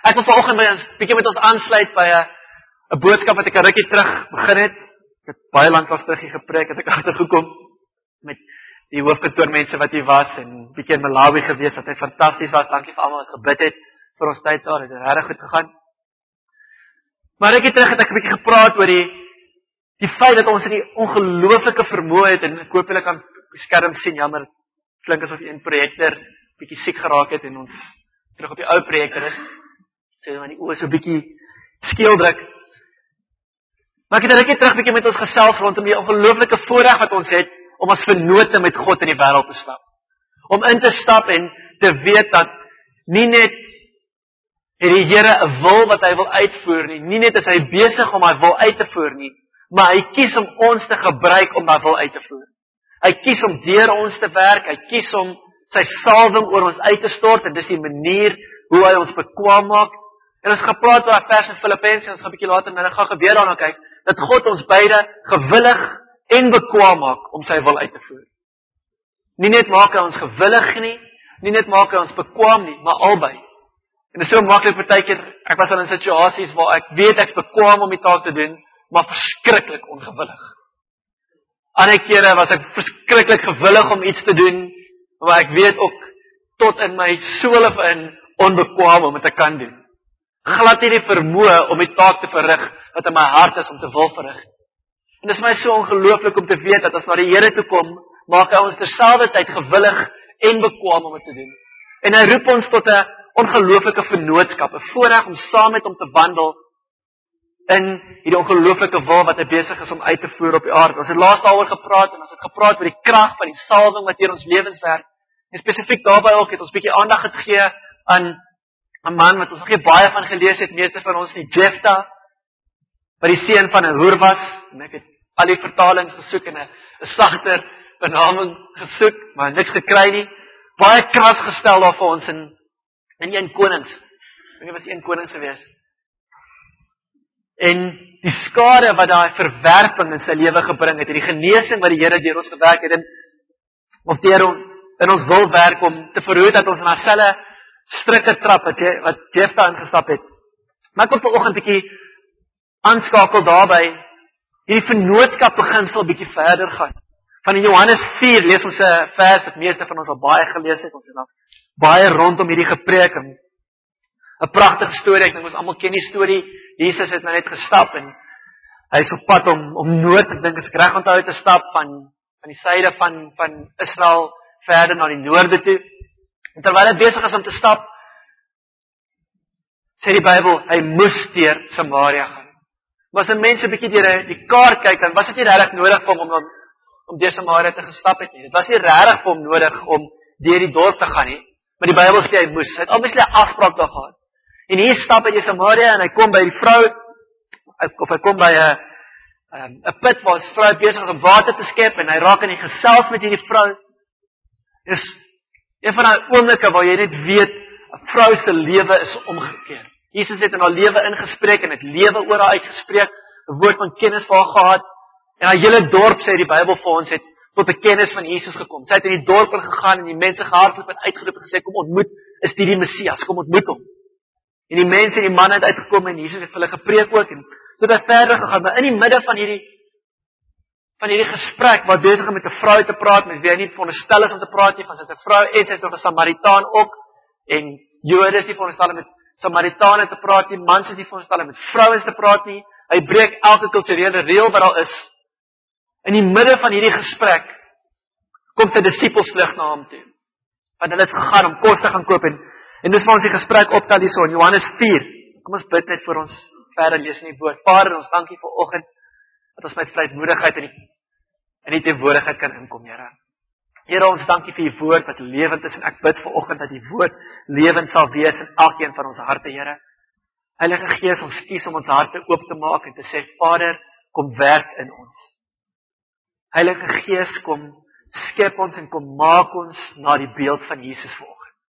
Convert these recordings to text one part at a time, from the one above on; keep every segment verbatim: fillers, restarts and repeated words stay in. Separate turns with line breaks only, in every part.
Ek wil vanoggend by ons bietjie met ons aansluit by 'n 'n boodskap wat ek 'n rukkie terug begin het. Ek het baie lank al terug hier gepreek, het ek agtergekom met die hoofkantoormense wat hier was en bietjie in Malawi gewees wat hy fantasties was. Dankie vir almal wat gebid het vir ons tyd daar. Dit het regtig goed gegaan. Maar rukkie terug het ek 'n bietjie gepraat oor die die feit dat ons in die ongelooflike vermoë het en ek hoop julle kan op die skerm sien, jammer, klink asof een projektor bietjie siek geraak het en ons terug op die ou projektor is. So aan die oë so bietjie skeel druk. Maar ek het 'n rukkie terug bietjie met ons gesels rondom die ongelooflike voorreg wat ons het om as vennote met God in die wêreld te stap. Om in te stap en te weet dat nie net het die Here 'n wil wat hy wil uitvoer nie, nie net is hy besig om hy wil uit te voer nie, maar hy kies om ons te gebruik om daai wil uit te voer. Hy kies om deur ons te werk, hy kies om sy salwing oor ons uit te stort en dis die manier hoe hy ons bekwaam maak. En ons gaan praat oor 'n vers in Filippense, ons gaan 'n bietjie later nou gaan gebeur daarna kyk, dat God ons beide gewillig en bekwaam maak om sy wil uit te voer. Nie net maak hy ons gewillig nie, nie net maak hy ons bekwaam nie, maar albei. En dit is so maklik partykeer, ek was al in situasies waar ek weet ek's bekwaam om die taak te doen, maar verskriklik ongewillig. Ander kere was ek verskriklik gewillig om iets te doen, maar ek weet ook tot in my soul in onbekwaam om dit te kan doen. Glad nie die vermoë om die taak te verrig wat in my hart is om te wil verrig. En dit is my so ongelooflik om te weet dat as na die Here toe kom, maak hy ons terselfdertyd gewillig en bekwaam om dit te doen. En hy roep ons tot 'n ongelooflike vennootskap, 'n voorreg om saam met hom te wandel in hierdie ongelooflike wil wat hy besig is om uit te voer op die aarde. Ons het laas daaroor gepraat en ons het gepraat oor die krag van die salwing wat deur ons lewens werk. En spesifiek daarbey ook het ons bietjie aandag gegee aan 'n man wat ons nog nie baie van gelees het, meeste van ons nie, Jefta, wat die seun van 'n hoer was. En ek het al die vertalings gesoek en 'n 'n sagter benaming gesoek, maar niks gekry nie. Baie kras gestel daar vir ons in in een Konings. Ek dink dit was een Konings gewees. En die skade wat daai verwerping in sy lewe gebring het, en die genesing wat die Here deur ons gewerk het, en of deur ons in ons wil werk om te verhoed dat ons in dieselfde strikke trap wat jy wat Jefta ingestap het. Maar ek wil vanoggend 'n bietjie aanskakel daarby, hierdie vennootskap beginsel 'n bietjie verder gaan. Van in Johannes vier lees ons 'n vers wat meeste van ons al baie gelees het, ons het al baie rondom hierdie gepreek, 'n pragtige storie, ek dink ons almal ken die storie. Jesus het nou net gestap en hy is op pad om om noord, ek dink as ek reg onthou te stap van van die suide van van Israel verder na die noorde toe. En terwyl hy besig is om te stap, sê die Bybel, hy moes deur Samaria gaan. Maar as 'n mens 'n bietjie deur die kaart kyk, dan was dit nie regtig nodig vir hom om om deur Samaria te gestap het nie. Dit was nie regtig vir hom nodig om deur die dorp te gaan nie, maar die Bybel sê hy moes. Hy het obviously 'n afspraak daar gehad. En hier stap hy deur Samaria en hy kom by die vrou, of hy kom by 'n 'n 'n put waar 'n vrou besig is om water te skep en hy raak in die gesels met hierdie vrou. Dis een van daai oomblikke waar jy net weet 'n vrou se lewe is omgekeer. Jesus het in haar lewe ingespreek en het lewe oor haar uitgespreek, 'n woord van kennis vir haar gehad. En haar hele dorp, sê die Bybel vir ons, het tot 'n kennis van Jesus gekom. Sy het in die dorp ingegaan en die mense gehardloop en uitgeroep en gesê, kom ontmoet, is dit die Messias, kom ontmoet hom. En die mense en die man het uitgekom en Jesus het vir hulle gepreek ook en so het hy verder gegaan, maar in die midde van hierdie van hierdie gesprek waar besig is met 'n vrou te praat met wie hy nie veronderstel is om te praat nie, van sy's 'n vrou en sy's nog 'n Samaritaan ook, en Jode is nie veronderstel om met Samaritane te praat nie, mans is nie veronderstel om met vrouens te praat nie. Hy breek elke kulturele reël wat daar is. In die midde van hierdie gesprek kom sy disippels vlug na hom toe. Want hulle het gegaan om kos te gaan koop en en dis waar ons die gesprek optel hierso in Johannes vier. Kom ons bid net vir ons verder lees in die woord. Vader, ons dankie vir oggend dat ons met vrymoedigheid in die in die teenwoordigheid kan inkom, Here. Here, ons dankie vir u woord wat lewend is en ek bid vir oggend dat die woord lewend sal wees in elkeen van ons harte, Here. Heilige Gees, ons kies om ons harte oop te maak en te sê, Vader, kom werk in ons. Heilige Gees, kom skep ons en kom maak ons na die beeld van Jesus vanoggend.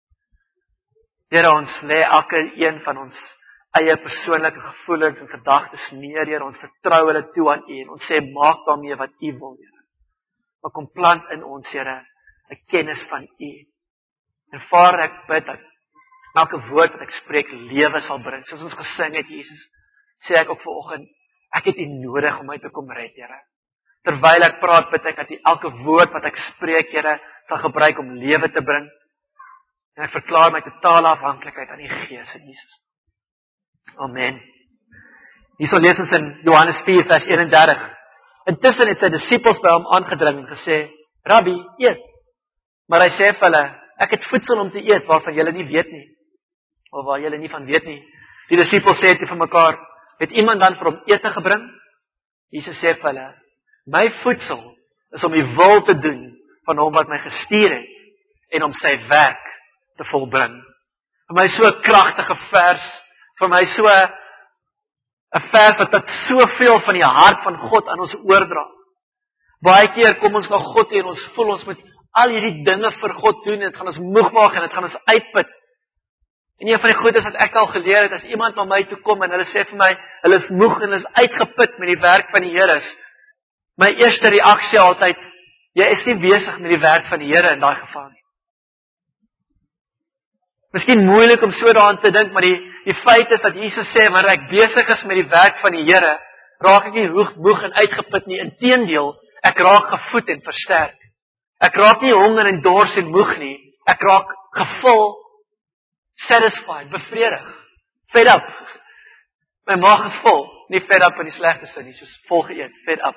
Here, ons lê elke een van ons eie persoonlike gevoelens en gedagtes neer, Here, ons vertrou hulle toe aan U en ons sê, maak daarmee wat U wil, Here. Maar kom plant in ons, Here, 'n kennis van U. En Vader, ek bid dat elke woord wat ek spreek lewe sal bring. Soos ons gesing het, Jesus, sê ek ook vanoggend, ek het U nodig om my te kom red, Here. Terwyl ek praat, bid ek dat U elke woord wat ek spreek, Here, sal gebruik om lewe te bring. En ek verklaar my totale afhanklikheid aan U Gees, in Jesus. Amen. Hierso lees ons in Johannes vier vers eenendertig. Intussen het sy disippels by hom aangedring en gesê, Rabbi, eet. Maar hy sê vir hulle, ek het voedsel om te eet waarvan julle nie weet nie. Of waar julle nie van weet nie. Die disippels sê te vir mekaar, het iemand dan vir hom ete gebring? Jesus sê vir hulle, my voedsel is om die wil te doen van hom wat my gestuur het en om sy werk te volbring. Vir my so 'n kragtige vers, vir my so 'n vers wat dit soveel van die hart van God aan ons oordra. Baie keer kom ons na God en ons voel ons moet al hierdie dinge vir God doen en dit gaan ons moeg maak en dit gaan ons uitput. En een van die goedes wat ek al geleer het, as iemand na my toe kom en hulle sê vir my, hulle is moeg en hulle is uitgeput met die werk van die Here, my eerste reaksie altyd, jy is nie besig met die werk van die Here in daai geval nie. Miskien moeilik om so daaraan te dink, maar die, die feit is dat Jesus sê, wanneer ek besig is met die werk van die Here, raak ek nie moeg en uitgeput nie, inteendeel, ek raak gevoed en versterk. Ek raak nie honger en dors en moeg nie, ek raak gevul, satisfied, bevredig, fed up. My maag is vol, nie fed up in die slegte sin nie, soos vol geëet, fed up.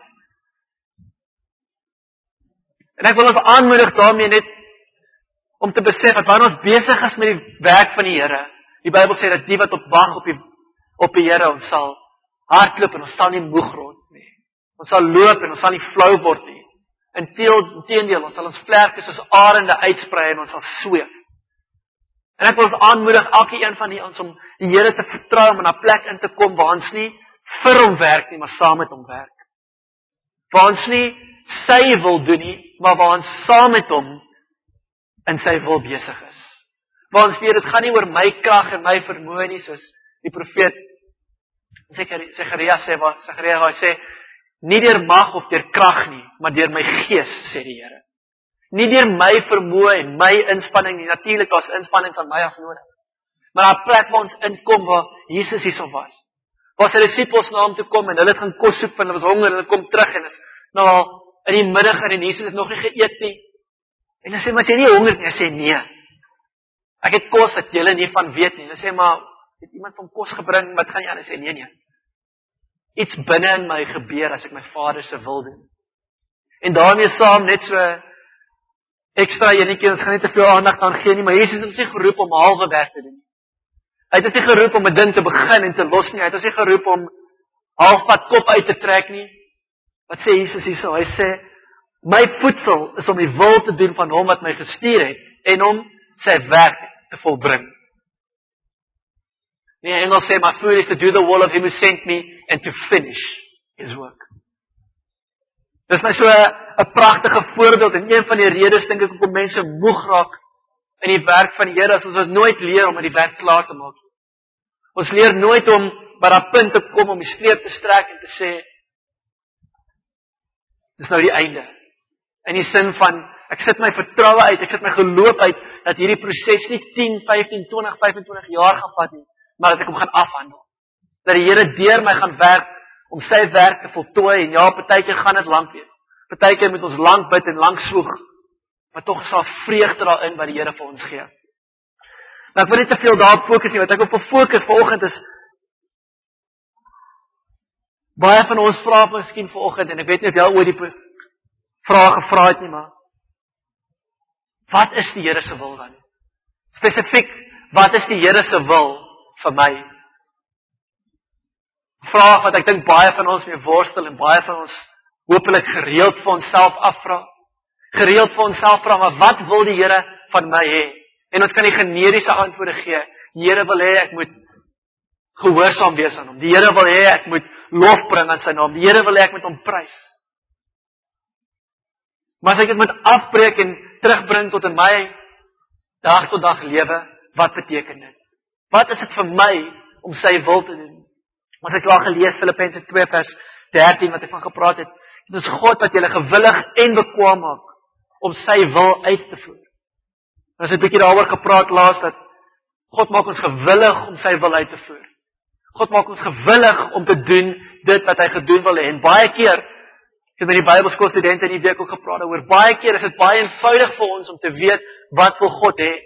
En ek wil ons aanmoedig daarmee net om te besef dat wanneer ons besig is met die werk van die Here, die Bybel sê dat die wat op wag op die op die Here, ons sal hardloop en ons sal nie moeg word nie. Ons sal loop en ons sal nie flou word nie. Inteendeel, ons sal ons vlerke soos arende uitsprei en ons sal sweef. En ek wil ons aanmoedig, elke een van ons, om die Here te vertrou, om in 'n plek in te kom waar ons nie vir hom werk nie, maar saam met hom werk. Waar ons nie sy wil doen nie, maar waar ons saam met hom in sy wil besig is. Waar ons weet, dit gaan nie oor my krag en my vermoë nie, soos die profeet Sagaria sê, wat Sagaria sê, nie deur mag of deur krag nie, maar deur my gees, sê die Here. Nie deur my vermoë en my inspanning nie, natuurlik as inspanning van my af nodig. Maar 'n plek waar ons inkom waar Jesus hierso was. Waar sy disippels na hom toe kom en hulle het gaan kos soek, want hulle was honger en hulle kom terug en is nou in die middag en Jesus het nog nie geëet nie. En hulle sê, maar jy nie honger nie, hy sê nee. Ek het kos wat julle nie van weet nie. Hulle sê, maar het iemand van kos gebring, wat gaan jy aan? Hy sê nee nee. Iets binne in my gebeur as ek my Vader se wil doen. En daarmee saam net so ekstra enetjie, ons gaan nie te veel aandag aan gee nie, maar Jesus het ons nie geroep om halwe werk te doen. Hy het ons nie geroep om 'n ding te begin en te los nie. Hy het ons nie geroep om halfpad kop uit te trek nie. Wat sê Jesus hierso? Hy sê, my voedsel is om die wil te doen van hom wat my gestuur het en om sy werk te volbring. Nee, Engels sê, my food is to do the will of him who sent me and to finish his work. Dis my so 'n pragtige voorbeeld en een van die redes dink ek hoekom mense moeg raak in die werk van die Here, as ons ons nooit leer om met die werk klaar te maak. Ons leer nooit om by daardie punt te kom om die streep te strek en te sê, dis nou die einde. In die sin van, ek sit my vertroue uit, ek sit my geloof uit, dat hierdie proses nie tien, vyftien, twintig, vyf en twintig jaar gaan vat nie, maar dat ek hom gaan afhandel. Dat die Here deur my gaan werk, om sy werk te voltooi, en ja, partykeer gaan dit lank wees. Partykeer moet ons lank bid en lank swoeg, maar tog is daar vreugde daarin wat die Here vir ons gee. Nou ek wil nie te veel daarop fokus nie, wat ek op fokus vanoggend is, baie van ons vra miskien vanoggend, en ek weet nie of jy ooit die vraag gevra het nie, maar wat is die Here se wil dan? Spesifiek, wat is die Here se wil vir my? Vraag wat ek dink baie van ons mee worstel en baie van ons hopelik gereeld vir onsself afvra. Gereeld vir onsself vra, maar wat wil die Here van my hê? En ons kan die generiese antwoorde gee. Die Here wil hê ek moet gehoorsaam wees aan hom. Die Here wil hê ek moet lof bring aan sy naam. Die Here wil hê ek moet hom prys. Maar as ek dit moet afbreek en terugbring tot in my dag tot dag lewe, wat beteken dit? Wat is dit vir my om sy wil te doen? Ons het klaar gelees Filippense twee vers dertien wat ek van gepraat het. Dit is God wat julle gewillig en bekwaam maak om sy wil uit te voer. Ons het 'n bietjie daaroor gepraat laas dat God maak ons gewillig om sy wil uit te voer. God maak ons gewillig om te doen dit wat hy gedoen wil hê. En baie keer, ek het met die Bybelskoolstudente in die week ook gepraat oor, baie keer is dit baie eenvoudig vir ons om te weet wat wil God hê.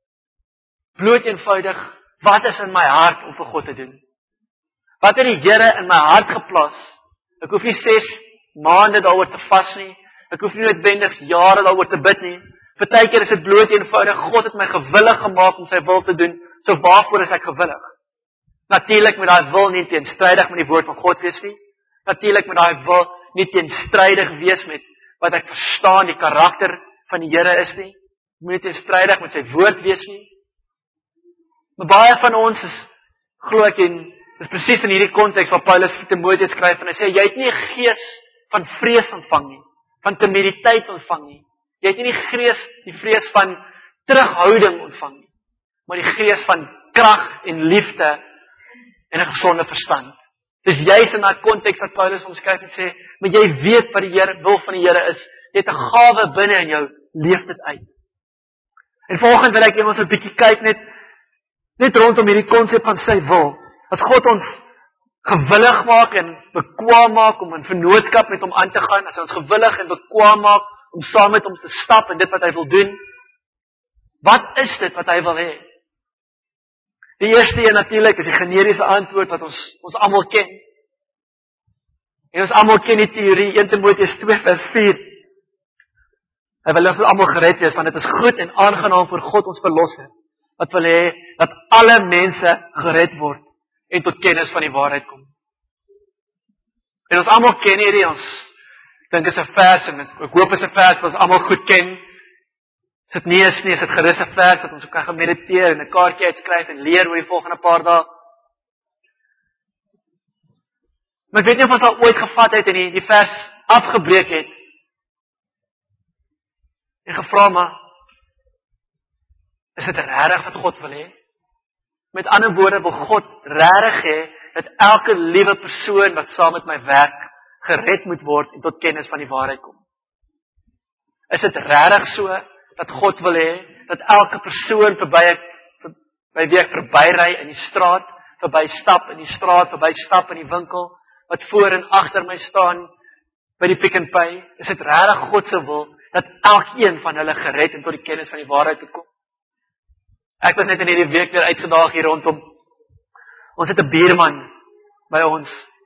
Bloot eenvoudig, wat is in my hart om vir God te doen? Wat het die Here in my hart geplaas? Ek hoef nie ses maande daaroor te vas nie. Ek hoef nie noodwendig jare daaroor te bid nie. Partykeer is dit bloot eenvoudig, God het my gewillig gemaak om sy wil te doen, so waarvoor is ek gewillig? Natuurlik moet daai wil nie teenstrydig met die woord van God wees nie. Natuurlik moet daai wil nie teenstrydig wees met wat ek verstaan die karakter van die Here is nie. Moet nie teenstrydig met sy woord wees nie. Maar baie van ons is, glo ek, en dis presies in hierdie konteks waar Paulus vir Timoteus skryf en hy sê jy het nie 'n gees van vrees ontvang nie, van timiditeit ontvang nie. Jy het nie die vrees, die vrees van terughouding ontvang nie, maar die gees van krag en liefde en 'n gesonde verstand. Dis juist in daai konteks wat Paulus omskryf en sê, maar jy weet wat die Here wil van die Here is. Jy het 'n gawe binne in jou, leef dit uit. En volgende wil ek net ons 'n bietjie kyk net net rondom hierdie konsep van sy wil. As God ons gewillig maak en bekwaam maak om in vennootskap met hom aan te gaan, as hy ons gewillig en bekwaam maak om saam met hom te stap en dit wat hy wil doen, wat is dit wat hy wil hê? Die eerste een natuurlik is die generiese antwoord wat ons ons almal ken. En ons almal ken die teorie, Eerste Timoteus twee vers vier. Hy wil ons almal gered wees, want dit is goed en aangenaam vir God ons verlosser, wat wil hê dat alle mense gered word en tot kennis van die waarheid kom. En ons almal ken hierdie, ons dink is 'n vers en ek hoop is 'n vers wat ons almal goed ken. As dit nie is nie, is dit gerus 'n vers wat ons kan gaan mediteer en 'n kaartjie uitskryf en leer oor die volgende paar dae. Maar ek weet nie of ons al ooit gevat het en die, die vers afgebreek het en gevra, maar is dit regtig wat God wil hê? Met ander woorde, wil God regtig hê dat elke liewe persoon wat saam met my werk gered moet word en tot kennis van die waarheid kom? Is dit regtig so dat God wil hê dat elke persoon verby by wie ek verbyry in die straat, verby stap in die straat, verby stap in die winkel, wat voor en agter my staan by die Pick n Pay, is dit regtig God se wil dat elkeen van hulle gered en tot die kennis van die waarheid te kom? Ek was net in hierdie week weer uitgedaag hier rondom. Ons het 'n buurman by ons.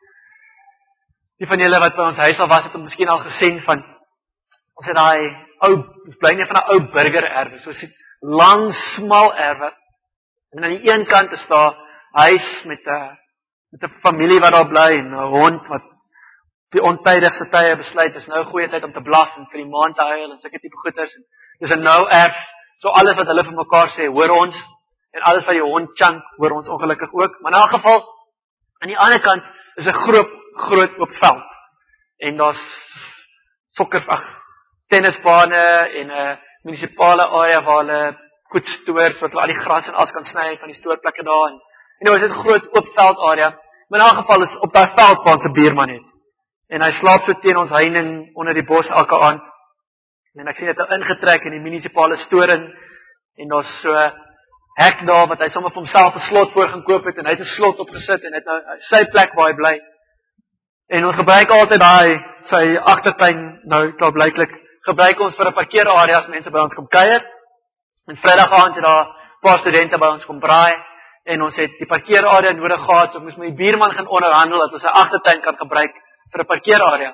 Die van julle wat by ons huis al was, het hom miskien al gesien van, ons het daai ou, ons bly net van 'n ou burgererwe, so 'n lang, smal erwe. En aan die een kant is daar huis met 'n met 'n familie wat daar bly en 'n hond wat op die ontydigste tye besluit, dis nou 'n goeie tyd om te blaf en vir die maan te huil en sulke tipe goeters. Dis 'n nou erf. So alles wat hulle vir mekaar sê, hoor ons, en alles wat die hond chunk, hoor ons ongelukkig ook. Maar in elk geval, aan die ander kant is 'n groot, groot oop veld. En daar's sokker, ag, tennisbane en 'n munisipale area waar hulle goed stoor, sodat hulle al die gras en as kan sny van die stoorplekke daar. En nou is dit 'n groot oop veld area. Maar in elk geval is op daai veld waar ons 'n buurman het. En hy slaap so teen ons heining onder die bos elke aand. En ek sien dit nou ingetrek in die munisipale storing, en daar's so 'n hek daar, wat hy sommer vir homself 'n slot voor gaan koop het, en hy het 'n slot opgesit, en hy het nou sy plek waar hy bly. En ons gebruik altyd daai, sy agtertuin, nou, klaar blyklik, gebruik ons vir 'n parkeerarea as mense by ons kom kuier. En Vrydag aand het daar 'n paar studente by ons kom braai, en ons het die parkeerarea nodig gehad, so ons moes met die buurman gaan onderhandel, dat ons sy agtertuin kan gebruik vir 'n parkeerarea.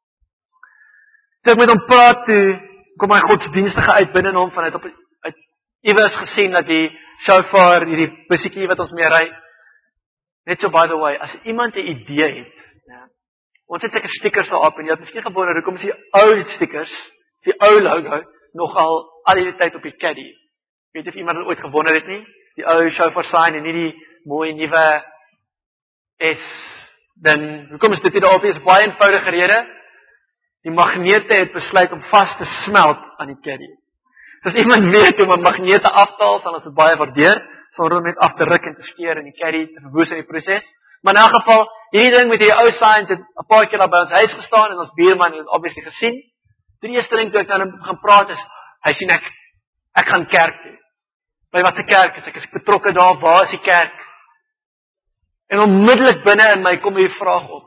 So ek met hom praat toe, kom my godsdienstige uit binne hom, van hy het op uit iewers gesien dat die chauffeur, hierdie bussietjie wat ons mee ry, net so by the way, as iemand 'n idee het, ja, ons het seker stickers daar op, en jy het miskien gewonder, hoekom is die ou stickers, die ou logo, nogal al die tyd op die caddy? Weet of iemand het ooit gewonder het nie? Die ou chauffeur sign en nie die mooi nuwe S, dan, hoekom is dit hier daar op? Dit is baie eenvoudige rede. Die magnete het besluit om vas te smelt aan die caddy. So as iemand weet hoe om magnete af te haal, sal ons dit baie waardeer, sonder om net af te ruk en te skeer en die caddy te verwoes in die proses. Maar in elk geval, hierdie ding met die ou signs het 'n paar keer daar by ons huis gestaan, en ons buurman het dit obviously gesien. Toe die eerste ding toe ek nou gaan praat is, hy sien ek, ek gaan kerk toe. By watter kerk is ek? Is ek betrokke daar? Waar is die kerk? En onmiddellik binne in my kom hierdie vraag op.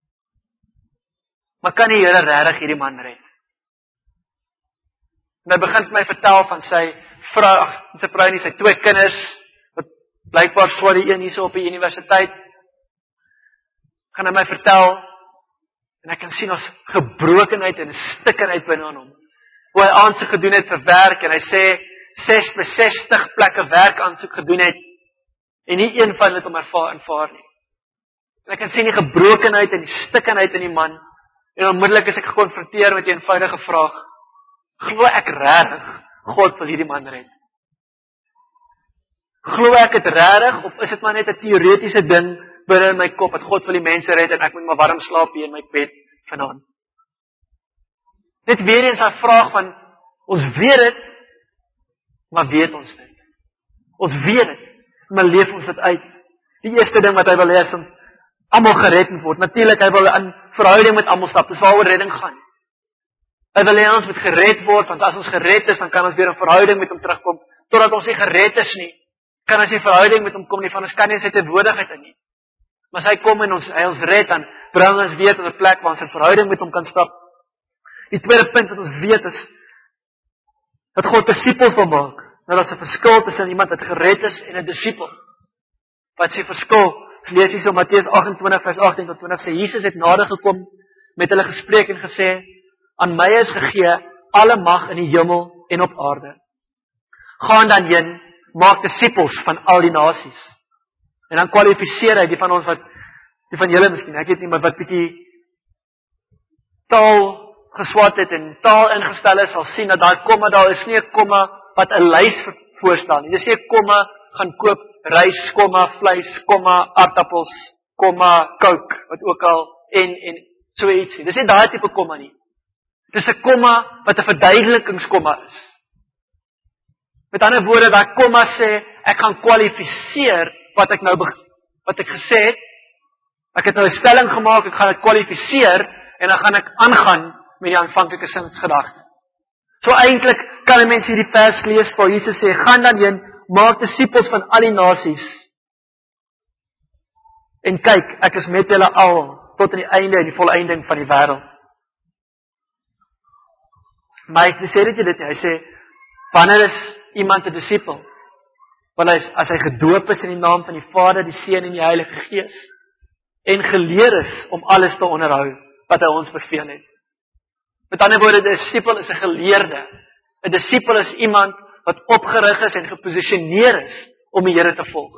Maar kan die Here regtig hierdie man red? En hy begin vir my vertel van sy vrou, sy vrou en sy twee kinders, wat blykbaar swaar die een hierso op die universiteit. Gaan hy my vertel, en ek kan sien ons gebrokenheid en stikkerheid binne aan hom. Hoe hy aansoek gedoen het vir werk, en hy sê, ses by sestig plekke werk aansoek gedoen het, en nie een van dit om ervaar aanvaar nie. En ek kan sien die gebrokenheid en die stikkerheid in die man, en onmiddellik is ek gekonfronteer met die eenvoudige vraag, glo ek regtig God wil hierdie man red? Glo ek dit regtig, of is dit maar net 'n teoretiese ding binne in my kop, dat God wil die mense red, en ek moet maar warm slaap hier in my bed vanaand? Dit weer eens 'n vraag van, ons weet dit, maar weet ons dit? Ons weet dit, maar leef ons dit uit? Die eerste ding wat hy wil hê is ons almal gered moet word. Natuurlik, hy wil in verhouding met almal stap, dis waaroor redding gaan. Hy wil hê ons moet gered word, want as ons gered is, dan kan ons weer in verhouding met hom terugkom. Totdat ons nie gered is nie, kan ons nie verhouding met hom kom nie, van ons kan nie sy teenwoordigheid in nie. Maar as hy kom en ons, hy ons red, dan bring ons weer tot 'n plek waar ons in verhouding met hom kan stap. Die tweede punt wat ons weet is, dat God disippels wil maak. Nou daar is 'n verskil tussen iemand wat gered is en 'n disipel. Wat is die verskil? Ons lees hier so Matteus agt-en-twintig vers agttien tot twintig, sê Jesus het nader gekom, met hulle gespreek en gesê, aan my is gegee alle mag in die hemel en op aarde. Gaan dan heen, maak disippels van al die nasies. En dan kwalifiseer hy die van ons wat, die van julle miskien, ek weet nie, maar wat bietjie taal geswat het en taal ingestel is, sal sien dat daai komma daar is nie 'n komma wat 'n lys voorstel nie. Dis nie 'n komma gaan koop rys, komma vleis, komma aardappels, komma Coke, wat ook al en en so iets nie. Dis nie daai tipe komma nie. Dis 'n komma wat 'n verduidelikingskomma is. Met ander woorde, daai komma sê ek gaan kwalifiseer wat ek nou wat ek gesê het. Ek het nou 'n stelling gemaak, ek gaan dit kwalifiseer en dan gaan ek aangaan met die aanvanklike sinsgedagte. So eintlik kan 'n mens hierdie vers lees waar Jesus sê, gaan dan heen, maak disippels van al die nasies. En kyk, ek is met julle al tot aan die einde en die volëinding van die wêreld. Maar hy sê dit dit, hy sê, wanneer is iemand 'n disipel? Wel hy, as hy gedoop is in die naam van die Vader, die Seun en die Heilige Gees, en geleer is om alles te onderhou wat hy ons beveel het. Met ander woorde, 'n disipel is 'n geleerde. 'n Disipel is iemand wat opgerig is en geposisioneer is om die Here te volg.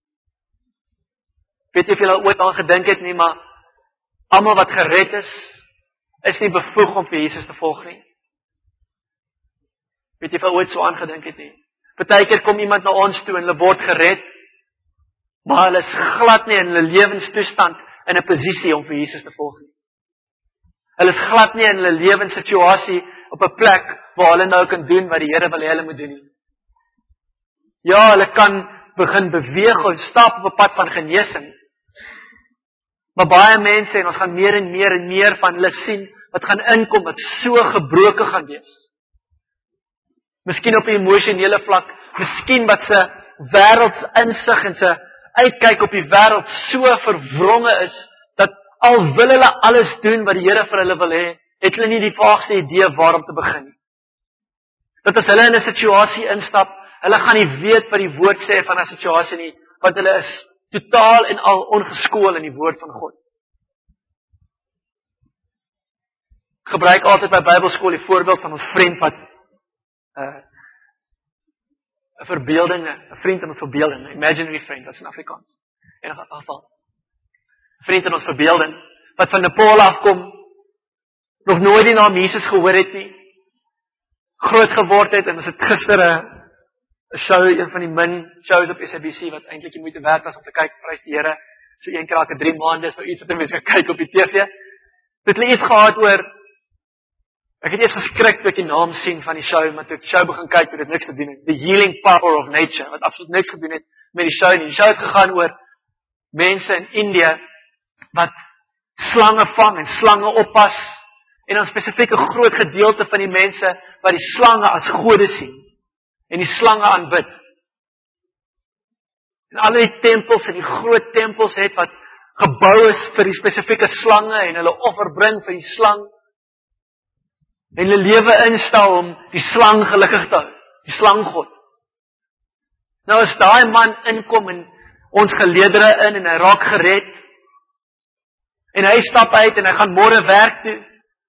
Weet jy of julle ooit al gedink het nie, maar almal wat gered is, is nie bevoeg om vir Jesus te volg nie. Weet jy of jy ooit so aangedink het nie? Partykeer kom iemand na ons toe en hulle word gered, maar hulle is glad nie in hulle lewenstoestand in 'n posisie om vir Jesus te volg nie. Hulle is glad nie in hulle lewenssituasie op 'n plek waar hulle nou kan doen wat die Here wil hê hulle moet doen nie. Ja, hulle kan begin beweeg en stap op 'n pad van genesing. Maar baie mense, en ons gaan meer en meer en meer van hulle sien, wat gaan inkom, wat so gebroken gaan wees. Miskien op 'n emosionele vlak, miskien wat se wêreldsinsig en se uitkyk op die wêreld so verwronge is, dat al wil hulle alles doen wat die Here vir hulle wil hê, het hulle nie die vaagste idee waar om te begin nie. Dat as hulle in 'n situasie instap, hulle gaan nie weet wat die woord sê van 'n situasie nie, want hulle is totaal en al ongeskool in die woord van God. Ek gebruik altyd by Bybelskool die voorbeeld van ons vriend wat 'n uh, 'n verbeelding, 'n vriend in ons verbeelding, 'n imaginary friend, wat is in Afrikaans. In 'n geval. Vriend in ons verbeelding wat van Nepal afkom, nog nooit die naam Jesus gehoor het nie, groot geword het, en ons het gister 'n 'n show, een van die min shows op S A B C wat eintlik die moeite werd was om te kyk, prys die Here. So een keer elke drie maande is nou iets wat 'n mens kan kyk op die T V. Het hulle iets gehad oor, ek het eers geskrik toe ek die naam sien van die show, maar toe ek die show begin kyk, het dit niks gedoen het. The Healing Power of Nature, wat absoluut niks gedoen het met die show nie. Die show het gegaan oor mense in Indië wat slange vang en slange oppas, en dan spesifiek 'n groot gedeelte van die mense wat die slange as gode sien en die slange aanbid. En al die tempels en die groot tempels het wat gebou is vir die spesifieke slange en hulle offer bring vir die slang. En hulle lewe instel om die slang gelukkig te hou, die slanggod. Nou as daai man inkom en ons geleedere in en hy raak gered, en hy stap uit en hy gaan môre werk toe,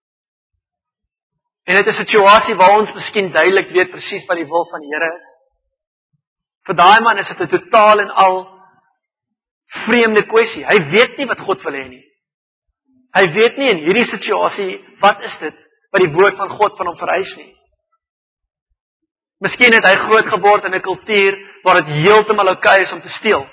en dit is 'n situasie waar ons miskien duidelik weet presies wat die wil van die Here is. Vir daai man is dit 'n totaal en al vreemde kwessie. Hy weet nie wat God wil hê nie. Hy weet nie in hierdie situasie, wat is dit wat die woord van God van hom vereis nie. Miskien het hy groot geword in 'n kultuur waar dit heeltemal oukei is om te steel.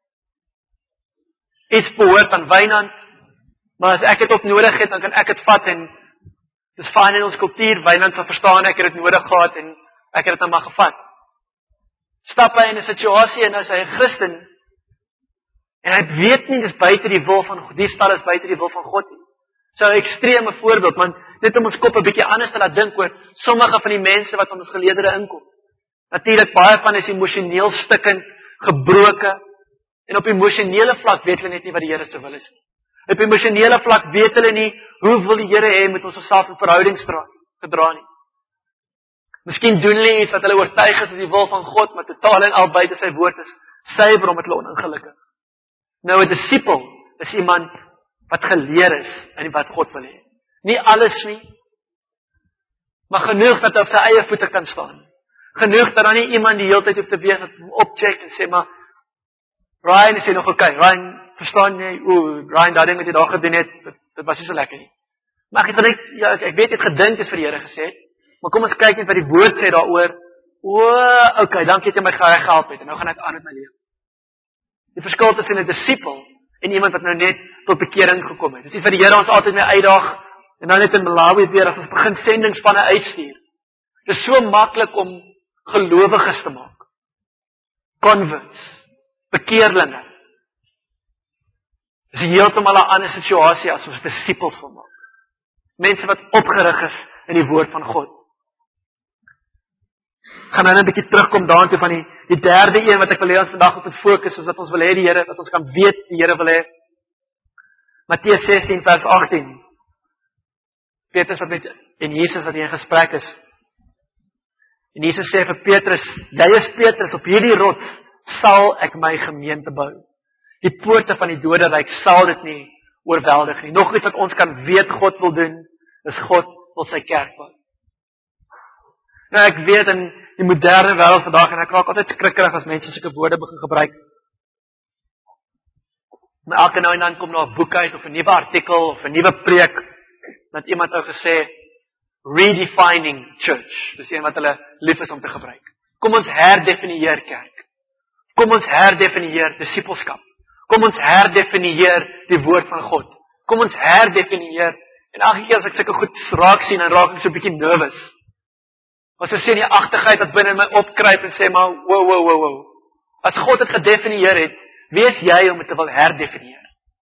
Iets behoort aan Wynand, maar as ek dit ook nodig het, dan kan ek dit vat en dis fyn in ons kultuur, Wynand sal verstaan ek het dit nodig gehad en ek het dit nou maar gevat. Stap hy in 'n situasie en as hy 'n Christen en hy weet nie dis buite die wil van God, diefstal is buite die wil van God nie. So 'n ekstreme voorbeeld, want net om ons kop 'n bietjie anders te laat dink oor sommige van die mense wat aan ons geleedere inkom. Natuurlik baie van is emosioneel stikkend, gebroke en op emosionele vlak weet hulle net nie wat die Here se wil is nie. Op emosionele vlak weet hulle nie hoe wil die Here hê moet ons osself in verhoudings dra, gedra nie. Miskien doen hulle iets wat hulle oortuig is as die wil van God, maar totaal en al buite sy woord is, suiwer om dit hulle ongelukkig. Nou 'n disipel is iemand wat geleer is in wat God wil hê. Nie alles nie, maar genoeg dat hy op sy eie voete kan staan. Genoeg dat daar nie iemand die hele tyd hoef te wees wat hom opcheck en sê maar Ryan is jy nog oké. Okay. Ryan, verstaan jy? O, Ryan, daai ding wat jy daar gedoen het, dit, dit was nie so lekker nie. Maar ek het gedink, ja, ek, ek weet jy het gedink is vir die Here gesê, maar kom ons kyk net wat die woord sê daaroor. O, okay, dankie dat jy my gehelp het en nou gaan ek aan met my lewe. Die verskil tussen 'n disipel en iemand wat nou net tot bekering gekom het. Dis nie vir die Here ons altyd mee uitdaag en nou net in Malawi weer as ons begin sendingspanne uitstuur. Dit is so maklik om gelowiges te maak. Converts, bekeerlinge. Dis heeltemal 'n ander situasie as ons disipels wil maak. Mense wat opgerig is in die woord van God. Gaan nou net 'n bietjie terugkom daartoe van die die derde een wat ek wil hê ons vandag op het fokus is dat ons wil hê die Here, dat ons kan weet die Here wil hê. Matteus sestien vers agttien. Petrus wat met en Jesus wat hier in gesprek is. En Jesus sê vir Petrus, jy is Petrus, op hierdie rots sal ek my gemeente bou. Die poorte van die doderyk sal dit nie oorweldig nie. Nog iets wat ons kan weet God wil doen, is God wil sy kerk bou. Nou ek weet in die moderne wêreld vandag, en ek raak altyd skrikkerig as mense sulke woorde begin gebruik. Maar elke nou en dan kom daar 'n boek uit, of 'n nuwe artikel, of 'n nuwe preek, dat iemand ou gesê, redefining church. Dis een wat hulle lief is om te gebruik. Kom ons herdefinieer kerk. Kom ons herdefinieer disipelskap. Kom ons herdefinieer die woord van God. Kom ons herdefinieer, en elke keer as ek sulke goed raak sien, dan raak ek so 'n bietjie nervous. As ek sien die agtigheid wat binne in my opkruip en sê maar, wow, wow, wow, wow. As God dit gedefinieer het, wie is jy om dit te wil herdefinieer?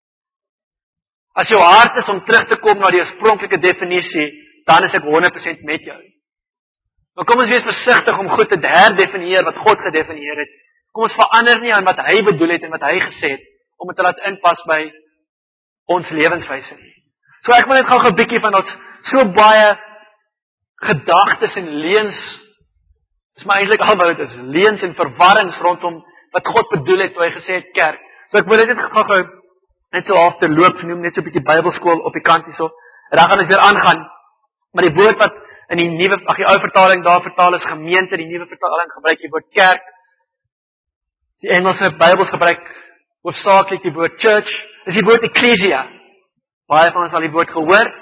As jou hart is om terug te kom na die oorspronklike definisie, dan is ek honderd persent met jou. Maar kom ons wees versigtig om goed te herdefinieer wat God gedefinieer het. Kom ons verander nie aan wat hy bedoel het en wat hy gesê het, om dit te laat inpas by ons lewenswyse nie. So ek wil net gou 'n bietjie van ons so baie gedagtes en leuns, dis maar eintlik al wat dit is, leuns en verwarrings rondom wat God bedoel het toe hy gesê het kerk. So ek wil dit net gou-gou net so half terloops noem, net so 'n bietjie Bybelskool op die kant hierso. En dan gaan ons weer aangaan. Maar die woord wat in die nuwe, ag die ou vertaling daar vertaal is gemeente, die nuwe vertaling gebruik die woord kerk. Die Engelse Bybels gebruik hoofsaaklik die woord church, is die woord ecclesia. Baie van ons al die woord gehoor.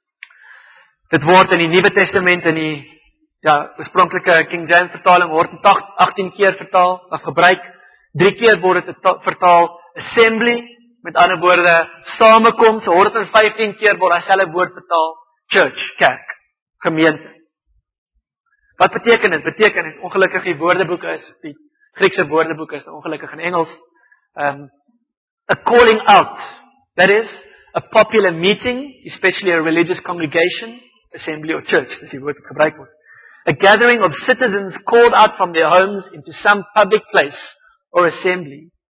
Dit word in die Nuwe Testament in die ja, oorspronklike King James vertaling word agttien keer vertaal of gebruik. Drie keer word dit vertaal assembly, met ander woorde samekoms. honderd vyftien keer word dieselfde woord vertaal church, kerk, gemeente. Wat beteken dit? Beteken dit ongelukkig die woordeboeke is die Griekse woordeboeke is ongelukkig in Engels. Um, a calling out, that is a popular meeting, especially a religious congregation, assembly or church, dis die woord wat gebruik word. A gathering of citizens called out from their homes into some public place or assembly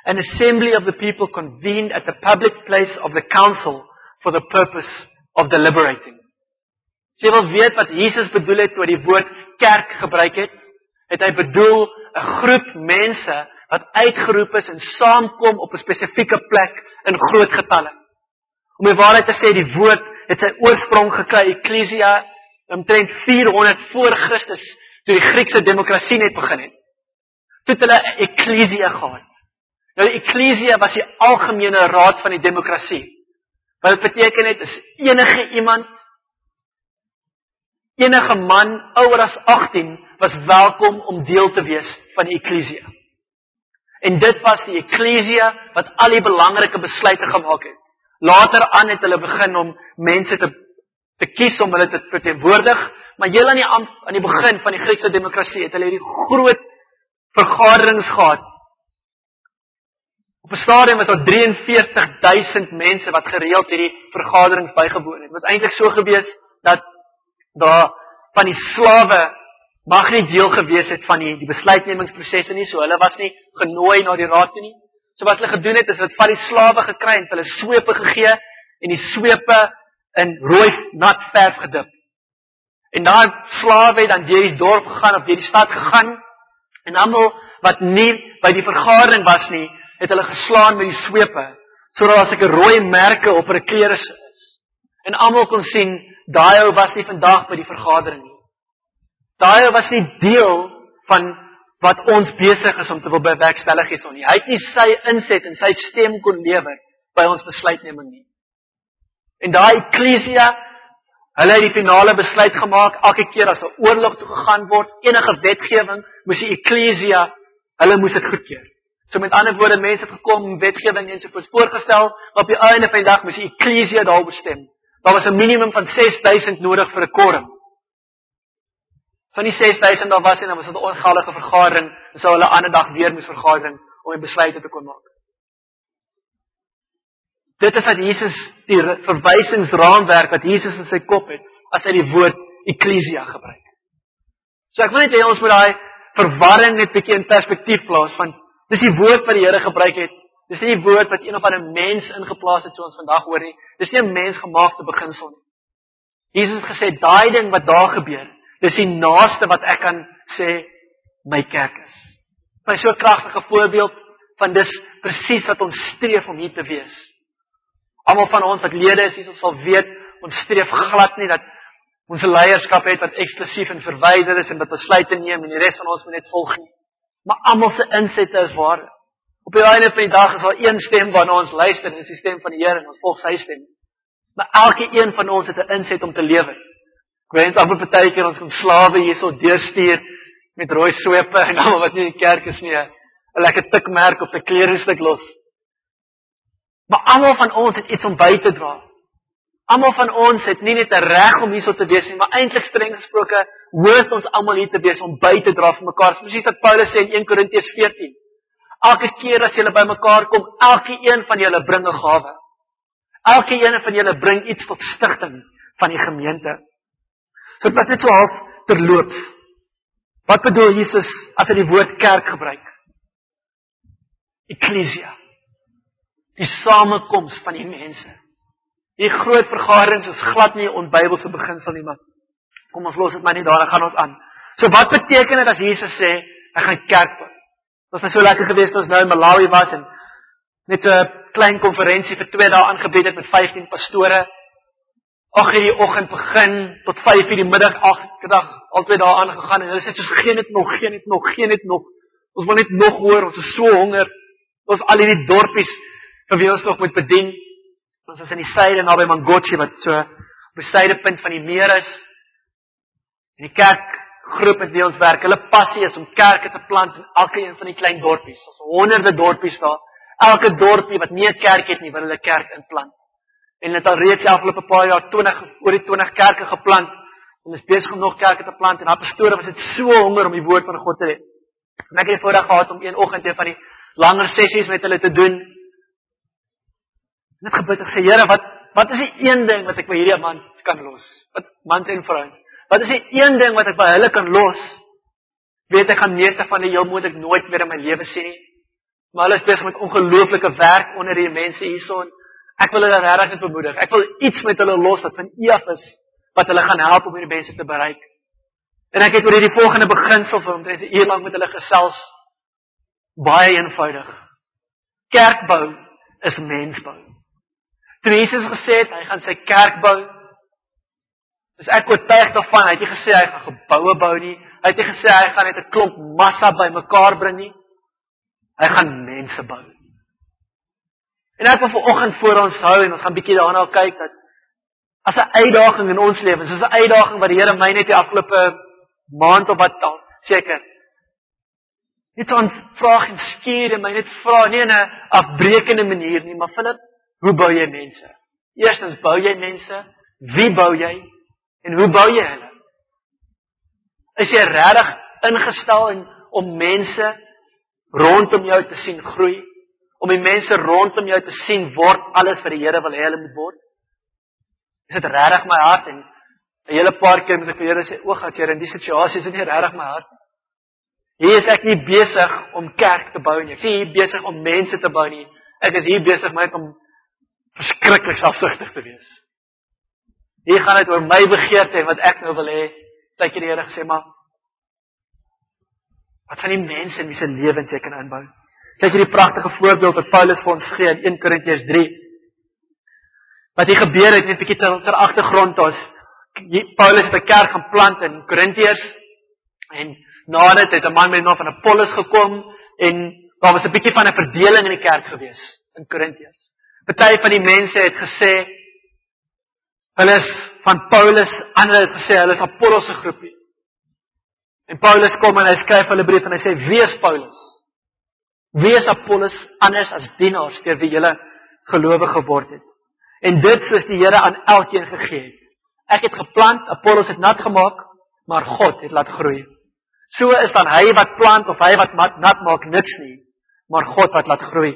An assembly of the people convened at the public place of the council for the purpose of deliberating. As jy wil weet wat Jesus bedoel het toe hy die woord kerk gebruik het, het hy bedoel 'n groep mense wat uitgeroep is en saamkom op 'n spesifieke plek in groot getalle. Om die waarheid te sê, die woord het sy oorsprong gekry, Ekklesia, omtrent vierhonderd voor Christus, toe die Griekse demokrasie net begin het. Toe het hulle 'n Ekklesia gehad. Nou die Ekklesia was die algemene raad van die demokrasie. Wat dit beteken het, is enige iemand, enige man, ouer as agttien, was welkom om deel te wees van die Ekklesia. En dit was die Ekklesia wat al die belangrike besluite gemaak het. Later aan het hulle begin om mense te, te kies om hulle te verteenwoordig, maar heel aan die, aan die begin van die Griekse demokrasie het hulle die groot vergaderings gehad. Op 'n stadium was daar drie en veertig duisend mense wat gereeld hierdie vergaderings bygewoon het. Dit was eintlik so gewees dat daar van die slawe mag nie deel gewees het van die, die besluitnemingsprosesse nie, so hulle was nie genooi na die raad toe nie. So wat hulle gedoen het, is hulle het van die slawe gekry en hulle swepe gegee en die swepe in rooi nat verf gedip. En daai slawe het dan deur die dorp gegaan of deur die stad gegaan en almal wat nie by die vergadering was nie, het hulle geslaan met die swepe, sodat daar seker rooi merke op hulle klere is. En almal kon sien, daai ou was nie vandag by die vergadering nie. Daai ou was nie deel van wat ons besig is om te wil bewerkstellig is on nie. Hy het nie sy inset en sy stem kon lewer by ons besluitneming nie. En daai Ekklesia, hulle het die finale besluit gemaak, elke keer as 'n oorlog toe gegaan word, enige wetgewing, moes die Ekklesia, hulle moes dit goedkeur. So met ander woorde, mense het gekom, wetgewing en sovoorts voorgestel, maar op die einde van die dag moes die Ekklesia daaroor stem. Daar was 'n minimum van ses duisend nodig vir 'n quorum. Van die ses duisend daar was en dan was dit 'n ongeldige vergadering, en sou hulle 'n ander dag weer moes vergadering om 'n besluit te kon maak. Dit is wat Jesus, die verwysingsraamwerk wat Jesus in sy kop het, as hy die woord Ekklesia gebruik. So ek wil net hê ons moet daai verwarring net bietjie in perspektief plaas van dis die woord wat die Here gebruik het. Dis nie die woord wat een of ander mens ingeplaas het so ons vandag hoor nie. Dis nie 'n mensgemaakte beginsel nie. Jesus het gesê daai ding wat daar gebeur, dis die naaste wat ek kan sê my kerk is. By so 'n kragtige voorbeeld van dis presies wat ons streef om hier te wees. Almal van ons wat lede is, ons sal weet, ons streef glad nie dat ons 'n leierskap het wat eksklusief en verwyder is en wat besluite neem en die res van ons moet net volg nie. Maar almal se insette is waar. Op die einde van die dag is daar een stem waarna ons luister, en dis die stem van die Here en ons volg sy stem. Maar elke een van ons het 'n inset om te lewe. Ek weet amper partykeer ons kom slawe hierso deurstuur met rooi swepe en almal wat nie in die kerk is nie, 'n lekker tikmerk op 'n kleringstuk los. Maar almal van ons het iets om by te dra. Almal van ons het nie net 'n reg om hierso te wees nie, maar eintlik streng gesproke hoort ons almal hier te wees om by te dra vir mekaar. Presies wat Paulus sê in een Korintiërs veertien. Elke keer as julle by mekaar kom, elke een van julle bring 'n gawe. Elke een van julle bring iets tot stigting van die gemeente. So dit was net so half terloops. Wat bedoel Jesus as hy die woord kerk gebruik? Ekklesia. Die samekoms van die mense. Die groot vergaderings is glad nie 'n onbybelse beginsel nie, maar kom ons los dit maar nie daar, dan gaan ons aan. So wat beteken dit as Jesus sê, ek gaan kerk bou? Dit was so lekker geweest as ons nou in Malawi was en net 'n klein konferensie vir twee dae aangebied het met vyftien pastore. agt uur die oggend begin tot vyf uur die middag, elke dag al twee dae aangegaan en hulle sê soos geen net nog, geen net nog, geen net nog. Ons wil net nog hoor, ons is so honger. Ons al hierdie dorpies vir wie ons nog moet bedien. Ons is in die suide naby Mangochi wat so op die suidepunt van die meer is. En die kerkgroep met wie ons werk, hulle passie is om kerke te plant in elke een van die klein dorpies. Ons honderde dorpies daar. Elke dorpie wat nie 'n kerk het nie, wil hulle kerk inplant. En hulle het al reeds die afgelope paar jaar twintig oor die twintig kerke geplant. En is besig om nog kerke te plant en daai pastore was dit so honger om die woord van God te hê. En ek het die voorreg gehad om een oggend een van die langer sessies met hulle te doen. Net gebid en sê, Here, wat wat is die een ding wat ek by hierdie man kan los? Wat mans en vrouens? Wat is die een ding wat ek by hulle kan los? Weet ek gaan meeste van die heel moet ek nooit weer in my lewe sien nie. Maar hulle is besig met ongelooflike werk onder die mense hierson. Ek wil hulle regtig net bemoedig. Ek wil iets met hulle los wat van U af is, wat hulle gaan help om hierdie mense te bereik. En ek het oor hierdie volgende beginsel vir omtrent 'n uur lank met hulle gesels. Baie eenvoudig. Kerkbou is mensbou. Toe Jesus gesê het, hy gaan sy kerk bou, is ek oortuig daarvan, hy het nie gesê hy gaan geboue bou nie, hy het nie gesê hy gaan net 'n klomp massa bymekaar bring nie, hy gaan mense bou. En ek wil vanoggend voor ons hou, en ons gaan bietjie daarna kyk, dat as 'n uitdaging in ons lewens, soos 'n uitdaging wat die Here my net die afgelope maand of wat al, seker, net so 'n vraag en skuur en my net vra, nie in 'n afbreekende manier nie, maar Philip, hoe bou jy mense? Eerstens, bou jy mense? Wie bou jy? En hoe bou jy hulle? Is jy regtig ingestel in, om mense rondom jou te sien groei? Om die mense rondom jou te sien word alles wat die Here wil hê hulle moet word? Is dit regtig my hart? En 'n hele paar keer moet ek vir Here sê, o God, Here, in die situasie is dit nie regtig my hart. Hier is ek nie besig om kerk te bou nie. Ek is nie hier besig om mense te bou nie. Ek is hier besig met om verskriklik selfsugtig te wees. Hier gaan dit oor my begeerte en wat ek nou wil hê. Dat jy die Here gesê, maar wat van die mense in wie se lewens jy kan inbou? Kyk hierdie pragtige voorbeeld wat Paulus vir ons gee in Eerste Korintiërs drie. Wat hier gebeur het, net 'n bietjie ter, ter agtergrond, ons Paulus het 'n kerk gaan plant in Korintiërs en na dit het 'n man met die naam van Apollos gekom en daar was 'n bietjie van 'n verdeling in die kerk gewees in Korintiërs. Party van die mense het gesê hulle is van Paulus, ander het gesê hulle is Apollos se groepie. En Paulus kom en hy skryf hulle brief en hy sê, wie is Paulus? Wie is Apollos anders as dienaars deur wie julle gelowig geword het? En dit soos die Here aan elkeen gegee het. Ek het geplant, Apollos het nat gemaak, maar God het laat groei. So is dan hy wat plant of hy wat nat maak niks nie, maar God wat laat groei.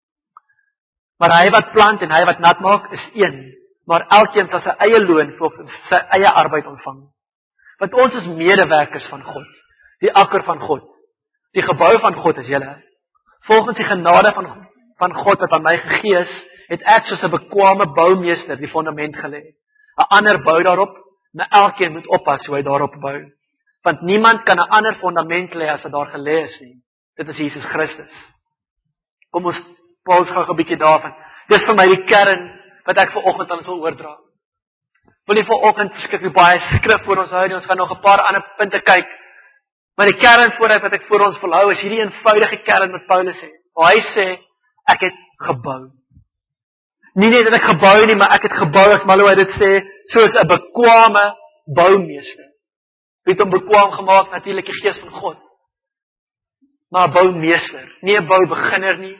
Maar hy wat plant en hy wat nat maak is een, maar elkeen sal sy eie loon volgens sy eie arbeid ontvang. Want ons is medewerkers van God, die akker van God, die gebou van God is julle. Volgens die genade van, van God wat aan my gegee is, het ek soos 'n bekwame boumeester die fondament gelê. 'n Ander bou daarop, maar elkeen moet oppas hoe hy daarop bou. Want niemand kan 'n ander fondament lê as wat daar gelê is nie. Dit is Jesus Christus. Kom ons paus gou 'n bietjie daarvan. Dis vir my die kern wat ek vanoggend aan ons wil oordra. Wil nie vanoggend verskriklik baie skrif voor ons hou nie, ons gaan nog 'n paar ander punte kyk. Maar die kern vooruit wat ek voor ons wil hou is hierdie eenvoudige kern wat Paulus sê. Waar hy sê, ek het gebou. Nie net dat ek gebou nie, maar ek het gebou as maar hoe hy dit sê, soos 'n bekwame boumeester. Wie het hom bekwaam gemaak? Natuurlik die Gees van God. Maar 'n boumeester, nie 'n boubeginner nie.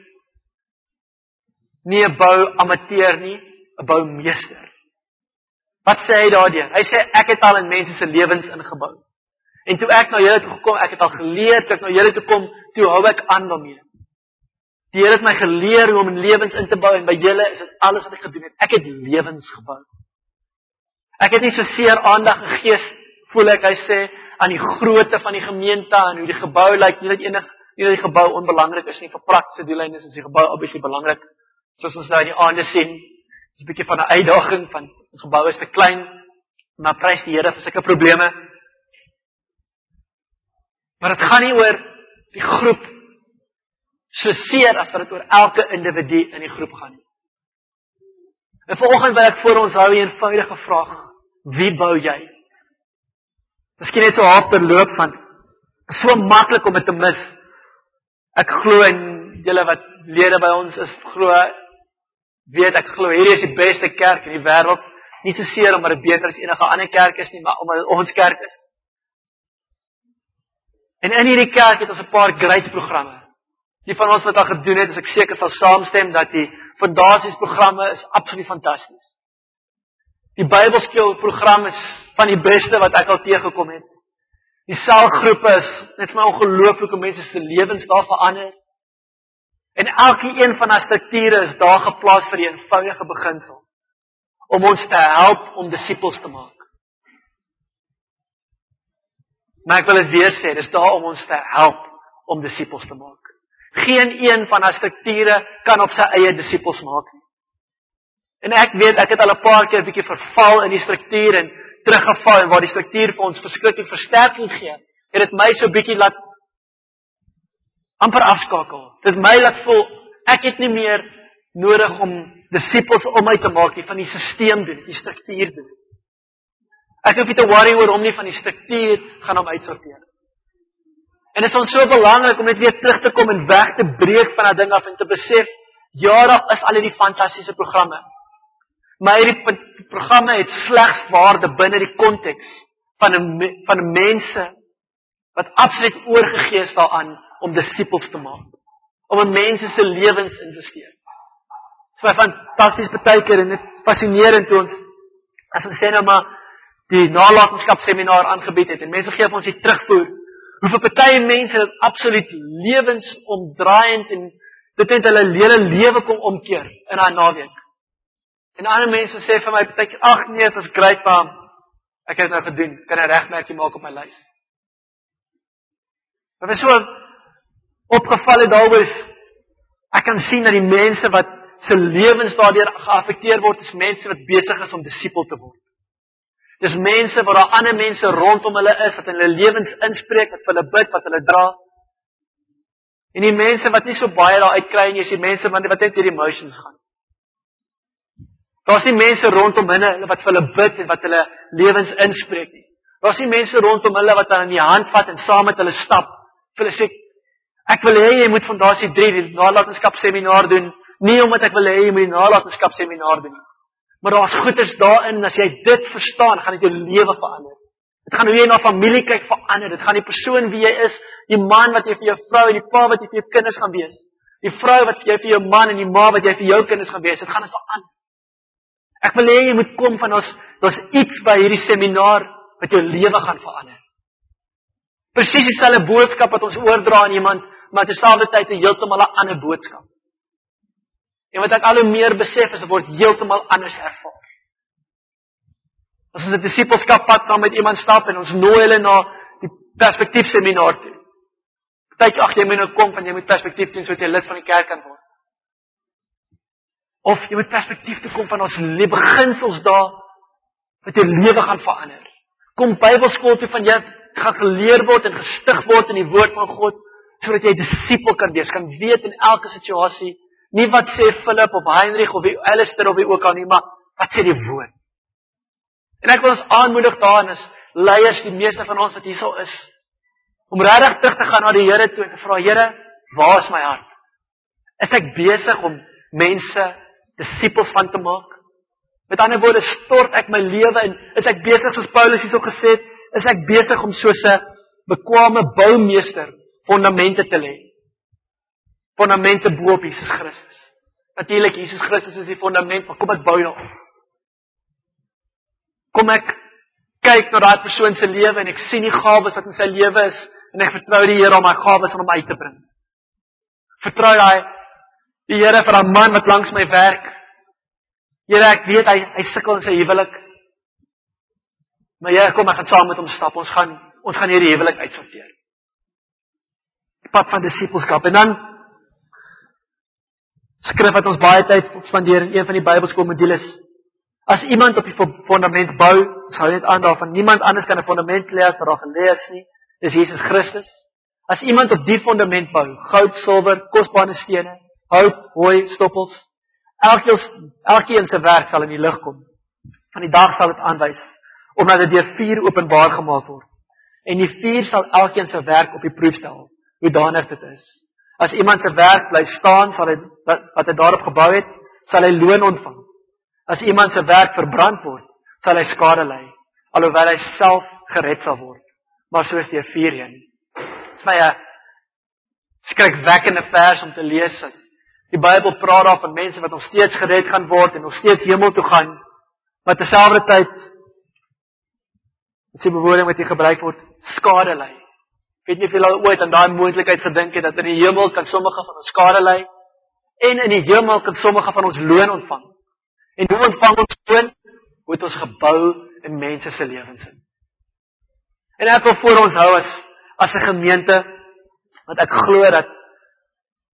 Nie 'n bou amateur nie, 'n boumeester. Wat sê hy daardeur? Hy sê ek het al in mense se lewens ingebou. En toe ek na julle toe gekom, ek het al geleer, toe ek na julle toe kom, toe hou ek aan daarmee. Die Here het my geleer hoe om in lewens in te bou en by julle is dit alles wat ek gedoen het. Ek het lewens gebou. Ek het nie so seer aandag gegee, voel ek, hy sê, aan die grootte van die gemeente, en hoe die gebou lyk, nie dat enig, nie dat die gebou onbelangrik is nie, vir praktiese doeleindes is die gebou obviously belangrik, soos ons nou in die aande sien, is 'n bietjie van 'n uitdaging, van ons gebou is te klein, maar prys die Here vir sulke probleme. Maar dit gaan nie oor die groep so seer as wat dit oor elke individu in die groep gaan. En vanoggend wil ek voor ons hou 'n eenvoudige vraag, wie bou jy? Miskien net so half terloops, want so maklik om dit te mis. Ek glo en julle wat lede by ons is, glo, weet ek glo, hierdie is die beste kerk in die wêreld, nie so seer omdat dit beter as enige ander kerk is nie, maar omdat dit ons kerk is. En in hierdie kerk het ons 'n paar great programme. Die van ons wat al gedoen het, is ek seker sal saamstem dat die fondasiesprogramme is absoluut fantasties. Die Bybelskoolprogram is van die beste wat ek al teëgekom het. Die selgroepe is net my ongelooflik hoe mense se lewens daar verander. En elke een van daardie strukture is daar geplaas vir die eenvoudige beginsel om ons te help om disippels te maak. Maar ek wil dit weer sê, dis daar om ons te help om disippels te maak. Geen een van haar strukture kan op sy eie disippels maak nie. En ek weet, ek het al 'n paar keer 'n bietjie verval in die struktuur en teruggeval en waar die struktuur vir ons verskriklik versterking gee. Het dit my so 'n bietjie laat amper afskakel. Dit my laat voel ek het nie meer nodig om disippels om my te maak nie, van die stelsel doen, die struktuur doen. Ek hoef nie te worry oor hom nie, van die struktuur gaan hom uitsorteer. En dit is ons so belangrik om net weer terug te kom en weg te breek van daai ding af en te besef, ja, daar is al hierdie fantastiese programme. Maar hierdie programme het slegs waarde binne die konteks van 'n van 'n mense wat absoluut oorgegee is daaraan om disippels te maak, om 'n mense se lewens in te steek. Dit is fantasties baie keer en dit fascinerend toe ons as ons sê nou maar die nalatenskapseminar aangebied het en mense gee vir ons die terugvoer. Hoeveel baie mense dit absoluut lewensomdraaiend en dit het hulle hele lewe kom omkeer in daai naweek. En ander mense sê vir my baie keer, ag nee, dit was great maar ek het nou gedoen, kan 'n regmerkie maak op my lys. Wat my so opgeval het daaroor is, ek kan sien dat die mense wat se lewens daardeur geaffekteer word, is mense wat besig is om disipel te word. Dis mense wat daar ander mense rondom hulle is, wat in hulle lewens inspreek, wat vir hulle bid, wat hulle dra. En die mense wat nie so baie daar uitkry nie, is die mense wat net deur die emotions gaan. Daar's nie mense rondom hulle wat vir hulle bid en wat hulle lewens inspreek nie. Daar's nie mense rondom hulle wat hulle in die hand vat en saam met hulle stap. Vir hulle sê, ek wil hê jy moet Fondasie drie die nalatenskapseminar doen, nie omdat ek wil hê jy moet die nalatenskapseminar doen nie. Maar daar's goeders daarin, as jy dit verstaan, gaan dit jou lewe verander. Dit gaan hoe jy na familie kyk verander. Dit gaan die persoon wie jy is, die man wat jy vir jou vrou en die pa wat jy vir jou kinders gaan wees. Die vrou wat jy vir jou man en die ma wat jy vir jou kinders gaan wees. Dit gaan dit verander. Ek wil hê jy moet kom van ons, daar's iets by hierdie seminar wat jou lewe gaan verander. Presies dieselfde boodskap wat ons oordra aan iemand, maar terselfdertyd 'n heeltemal 'n ander boodskap. En wat ek al hoe meer besef is, dit word heeltemal anders ervaar. As ons 'n disipelskap pad saam met iemand stap en ons nooi hulle na die perspektief seminar toe. Partyk ag jy moet nou kom van jy moet perspektief doen sodat jy lid van die kerk kan word. Of jy moet perspektief toe kom van ons beginsels daar wat jou lewe gaan verander. Kom Bybelskool toe van jy gaan geleer word en gestig word in die woord van God sodat jy disipel kan wees, kan weet in elke situasie. Nie wat sê Philip of Heinrich of wie Alistair of wie ook al nie, maar wat sê die woord. En ek wil ons aanmoedig daarin as leiers, die meeste van ons wat hierso is, om regtig terug te gaan na die Here toe en te vra, Here, waar is my hart? Is ek besig om mense disipels van te maak? Met ander woorde, stort ek my lewe en is ek besig soos Paulus hierso gesê het, is ek besig om soos 'n bekwame boumeester fondamente te lê? Fondamente bo op Jesus Christus. Natuurlik, Jesus Christus is die fondament, maar kom ek bou daarop. Kom ek kyk na daai persoon se lewe en ek sien die gawes wat in sy lewe is en ek vertrou die Here om my gawes aan hom uit te bring. Vertrou hy die Here vir daai man wat langs my werk. Here, ek weet hy hy sukkel in sy huwelik. Maar Here, kom ek gaan saam met hom stap. Ons gaan ons gaan hierdie huwelik uitsorteer. Die pad van disipelskap. En dan skrif wat ons baie tyd spandeer in een van die Bybelskoolmodules. As iemand op die fondament bou, sou net aan daarvan niemand anders kan 'n fondament lê as wat daar gelê is nie. Dis Jesus Christus. As iemand op die fondament bou, goud, silwer, kosbare stene, hout, hooi, stoppels, elkeen elkeen se werk sal in die lig kom. Van die dag sal dit aanwys, omdat dit deur vuur openbaar gemaak word. En die vuur sal elkeen se werk op die proef stel, hoe danig dit is. As iemand se werk bly staan, sal hy wat hy daarop gebou het, sal hy loon ontvang. As iemand se werk verbrand word, sal hy skade ly, alhoewel hy self gered sal word. Maar soos die vuur heen. Dit is my 'n skrikwekkende vers om te lees. Die Bybel praat daar van mense wat nog steeds gered gaan word en nog steeds hemel toe gaan, maar terselfdertyd, dit is die bewoording wat hier gebruik word, skade ly. Ek weet nie of julle al ooit aan daai moontlikheid gedink het dat in die hemel kan sommige van ons skade ly en in die hemel kan sommige van ons loon ontvang. En hoe ontvang ons loon? Hoe het ons gebou in mense se lewens in. En ek wil voor ons hou as as 'n gemeente wat ek glo dat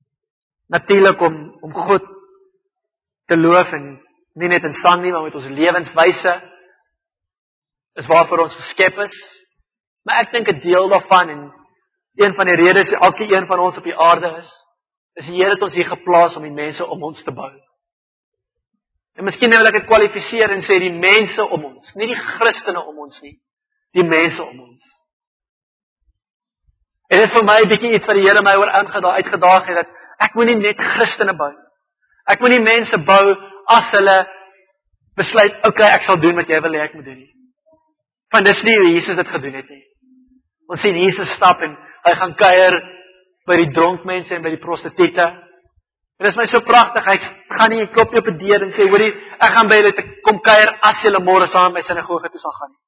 natuurlik om om God te loof en nie net in sang nie, maar met ons lewenswyse is waarvoor ons geskep is. Maar ek dink 'n deel daarvan en een van die redes elke een van ons op die aarde is, is die Here het ons hier geplaas om die mense om ons te bou. En miskien wil ek dit kwalifiseer en sê die mense om ons, nie die Christene om ons nie, die mense om ons. En dit is vir my 'n bietjie iets wat die Here my oor aangeda- uitgedaag het, dat ek moet nie net Christene bou. Ek moet nie mense bou as hulle besluit, oké, okay, ek sal doen wat jy wil hê ek moet doen nie. Want dis nie hoe Jesus dit gedoen het nie. Ons sien Jesus stap en hy gaan kuier by die dronk mense en by die prostituie. En dit is my so pragtig, hy gaan nie klop nie op 'n deur en sê, hoorie, ek gaan by julle te kom kuier as julle môre saam met my sinagoge toe sal gaan.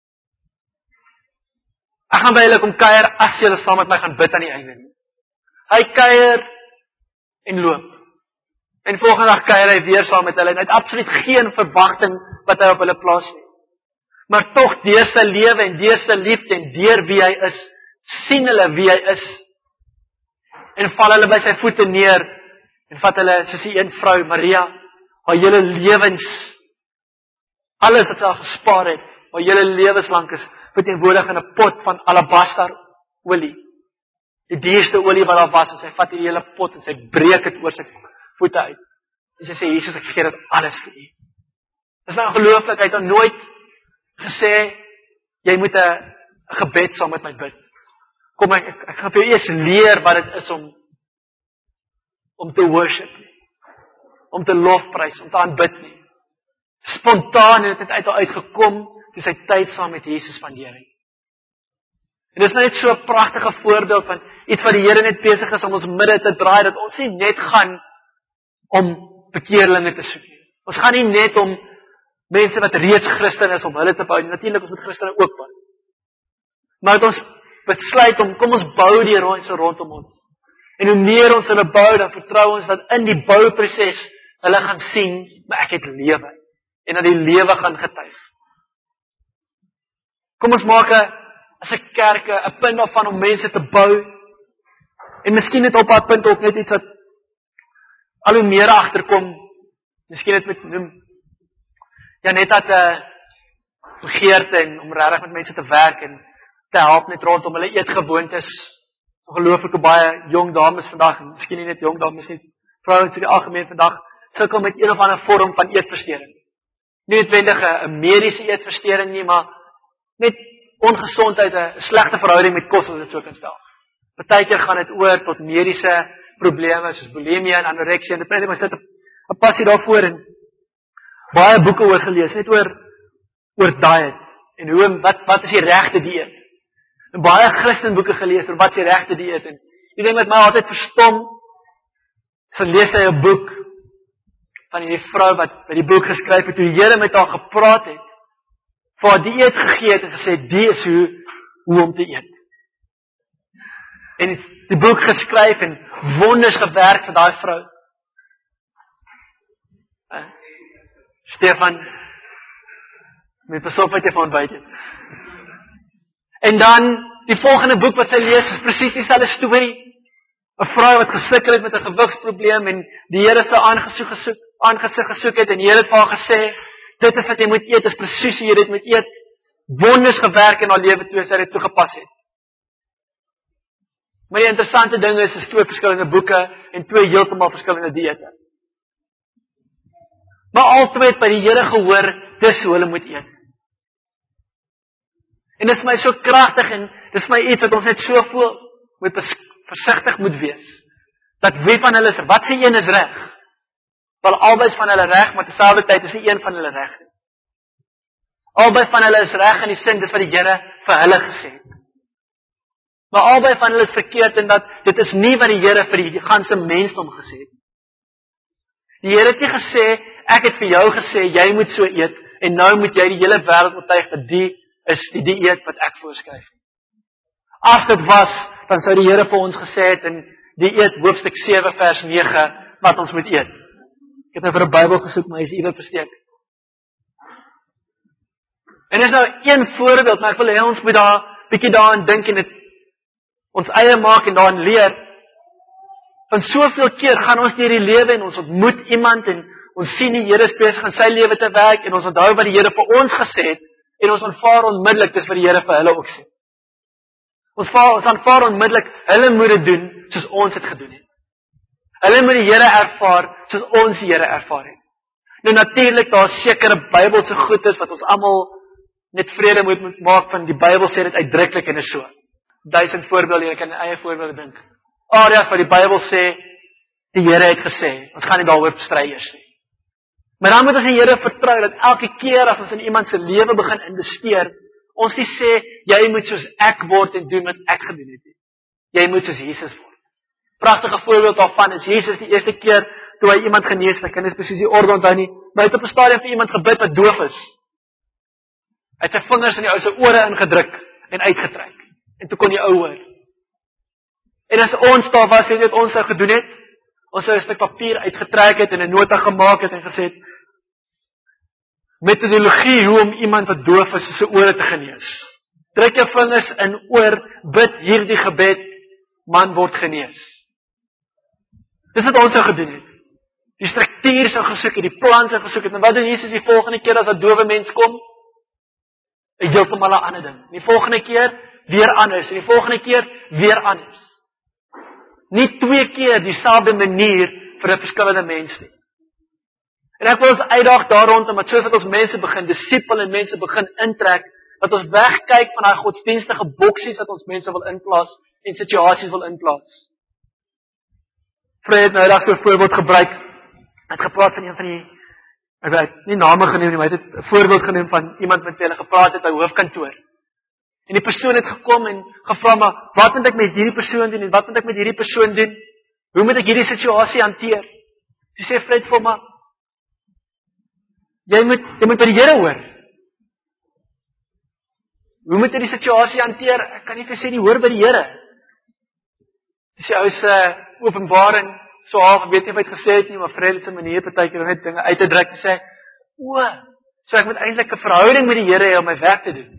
Ek gaan by julle kom kuier as julle saam met my gaan bid aan die einde. Hy kuier en loop. En volgende dag kuier hy weer saam met hulle en hy het absoluut geen verwagting wat hy op hulle plaas nie. Maar tog deur sy lewe en deur sy liefde en deur wie hy is, sien hulle wie hy is. En val hulle by sy voete neer en vat hulle soos die een vrou, Maria, haar hele lewens, alles wat sy al gespaar het, haar hele lewenslank is verteenwoordig in 'n pot van alabaster olie. Die duurste olie wat daar was, en sy vat die hele pot en sy breek dit oor sy voete uit. En sy sê, Jesus, ek gee dit alles vir U. Dis nou ongelooflik, hy het nog nooit gesê, jy moet 'n gebed saam met my bid. Kom ek, ek, ek gaan vir jou eers leer wat dit is om om te worship, om te lofprys, om te aanbid nie. Spontaan en dit het uit uitgekom toe sy tyd saam met Jesus spandeer het. En dis net so 'n pragtige voorbeeld van iets wat die Here net besig is om ons midde te draai, dat ons nie net gaan om bekeerlinge te soek nie. Ons gaan nie net om mense wat reeds Christen is, om hulle te bou. Natuurlik ons moet Christene ook bou. Maar dat ons besluit om, kom ons bou die mense rondom ons. En hoe meer ons hulle bou, dan vertrou ons dat in die bouproses hulle gaan sien, maar ek het lewe. En dat die lewe gaan getuig. Kom ons maak 'n as 'n kerk 'n punt daarvan om mense te bou. En miskien net op daardie punt ook net iets wat al hoe meer agterkom. Miskien net met noem ja net dat 'n uh, begeerte en om regtig met mense te werk en te help net rondom hulle eetgewoontes. Ongelooflike baie jong dames vandag, en miskien nie net jong dames nie, vrouens in die algemeen vandag sukkel met een of ander vorm van eetversteuring. Nie noodwendig 'n mediese eetversteuring nie, maar net ongesondheid, 'n slegte verhouding met kos, as dit so kan stel. Partykeer gaan dit oor tot mediese probleme soos bulimie en anoreksie, en dit praat maar sit 'n passie daarvoor en baie boeke oor gelees, net oor oor diet en hoe wat wat is die regte dieet. En baie Christenboeke gelees oor wat is die regte dieet, en die ding wat my altyd verstom, so lees hy 'n boek van die vrou wat by die boek geskryf het, hoe die Here met haar gepraat het, vir haar dieet gegee het en gesê, die is hoe, hoe om te eet. En die boek geskryf en wonders gewerk vir daai vrou. Uh, Stefan, met pasop wat jy van ontbyt het. En dan, die volgende boek wat sy lees, is presies dieselfde storie. 'n Vrou wat gesukkel het met 'n gewigsprobleem en die Here se aangesig gesoek, aangesig gesoek het en die Here het vir haar gesê, dit is wat jy moet eet, is presies hoe jy dit moet eet. Wonders gewerk in haar lewe toe sy dit toegepas het. Maar die interessante ding is, is twee verskillende boeke en twee heeltemal verskillende dieete. Maar albei het by die Here gehoor, dis hoe hulle moet eet. En dit is my so kragtig en dit is my iets wat ons net so voel, moet versigtig moet wees. Dat wie van hulle is, wat se een is reg? Wel albei van hulle reg, maar terselfdertyd is nie een van hulle reg nie. Albei van hulle is reg in die sin, dis wat die Here vir hulle gesê het. Maar albei van hulle is verkeerd in dat dit is nie wat die Here vir die ganse mensdom gesê het. Die Here het nie gesê, ek het vir jou gesê, jy moet so eet, en nou moet jy die hele wêreld oortuig dat die is die dieet wat ek voorskryf. As dit was, dan sou die Here vir ons gesê het in Dieet hoofstuk sewe vers nege wat ons moet eet. Ek het nou vir 'n Bybel gesoek, maar hy is iewers versteek. En dit is nou een voorbeeld, maar ek wil hê ons moet daar bietjie daaraan dink en dit ons eie maak en daaraan leer. Van soveel keer gaan ons deur die lewe en ons ontmoet iemand en ons sien die Here is besig in sy lewe te werk en ons onthou wat die Here vir ons gesê het en ons aanvaar onmiddellik dis wat die Here vir hulle ook sê. Ons aanvaar ons aanvaar onmiddellik hulle moet dit doen soos ons dit gedoen het. Hulle moet die Here ervaar soos ons die Here ervaar het. Nou natuurlik daar is sekere Bybelse goedes wat ons almal net vrede moet, moet maak van die Bybel sê dit uitdruklik en is so. Duisend voorbeelde, jy kan eie voorbeelde dink. Areas wat die Bybel sê die Here het gesê, ons gaan nie daaroor bestry eers nie. Maar dan moet ons die Here vertrou dat elke keer as ons in iemand se lewe begin investeer, ons nie sê jy moet soos ek word en doen wat ek gedoen het nie. Jy moet soos Jesus word. Pragtige voorbeeld daarvan is Jesus die eerste keer toe hy iemand genees, ek kan nie presies die orde onthou nie, maar hy het op 'n stadium vir iemand gebid wat doof is. Hy het sy vingers in die ou se ore ingedruk en uitgetrek. En toe kon die ou hoor. En as ons daar was, weet jy wat ons sou gedoen het? Ons sou 'n stuk papier uitgetrek het en 'n nota gemaak het en gesê het, metodologie hoe om iemand wat doof is, sy ore te genees. Druk jou vingers in oor, bid hierdie gebed, man word genees. Dis wat ons sou gedoen het. Die struktuur sou gesoek het, die plan sou gesoek het, en wat doen Jesus die volgende keer as 'n dowe mens kom? Hy help hom al 'n ander ding. Die volgende keer weer anders, en die volgende keer weer anders. Nie twee keer dieselfde manier vir 'n verskillende mens nie. En ek wil ons uitdaag daar rondom, dat soos wat ons mense begin disipel en mense begin intrek, dat ons wegkyk van daai godsdienstige boksies wat ons mense wil inplaas en situasies wil inplaas. Fred het nou dag so 'n voorbeeld gebruik. Hy het gepraat van een van die, ek weet nie name genoem nie, maar hy het 'n voorbeeld genoem van iemand met wie hulle gepraat het by hoofkantoor. En die persoon het gekom en gevra, maar wat moet ek met hierdie persoon doen en wat moet ek met hierdie persoon doen? Hoe moet ek hierdie situasie hanteer? Sy sê Fred vir my, jy moet jy moet by die Here hoor. Hoe moet jy die situasie hanteer? Ek kan nie vir sê nie, hoor by die Here. Dis ou se openbaring, so half, ek weet nie of hy het gesê het nie, maar Fred het sy manier partykeer net dinge uit te druk en sê, o, so ek moet eintlik 'n verhouding met die Here hê om my werk te doen.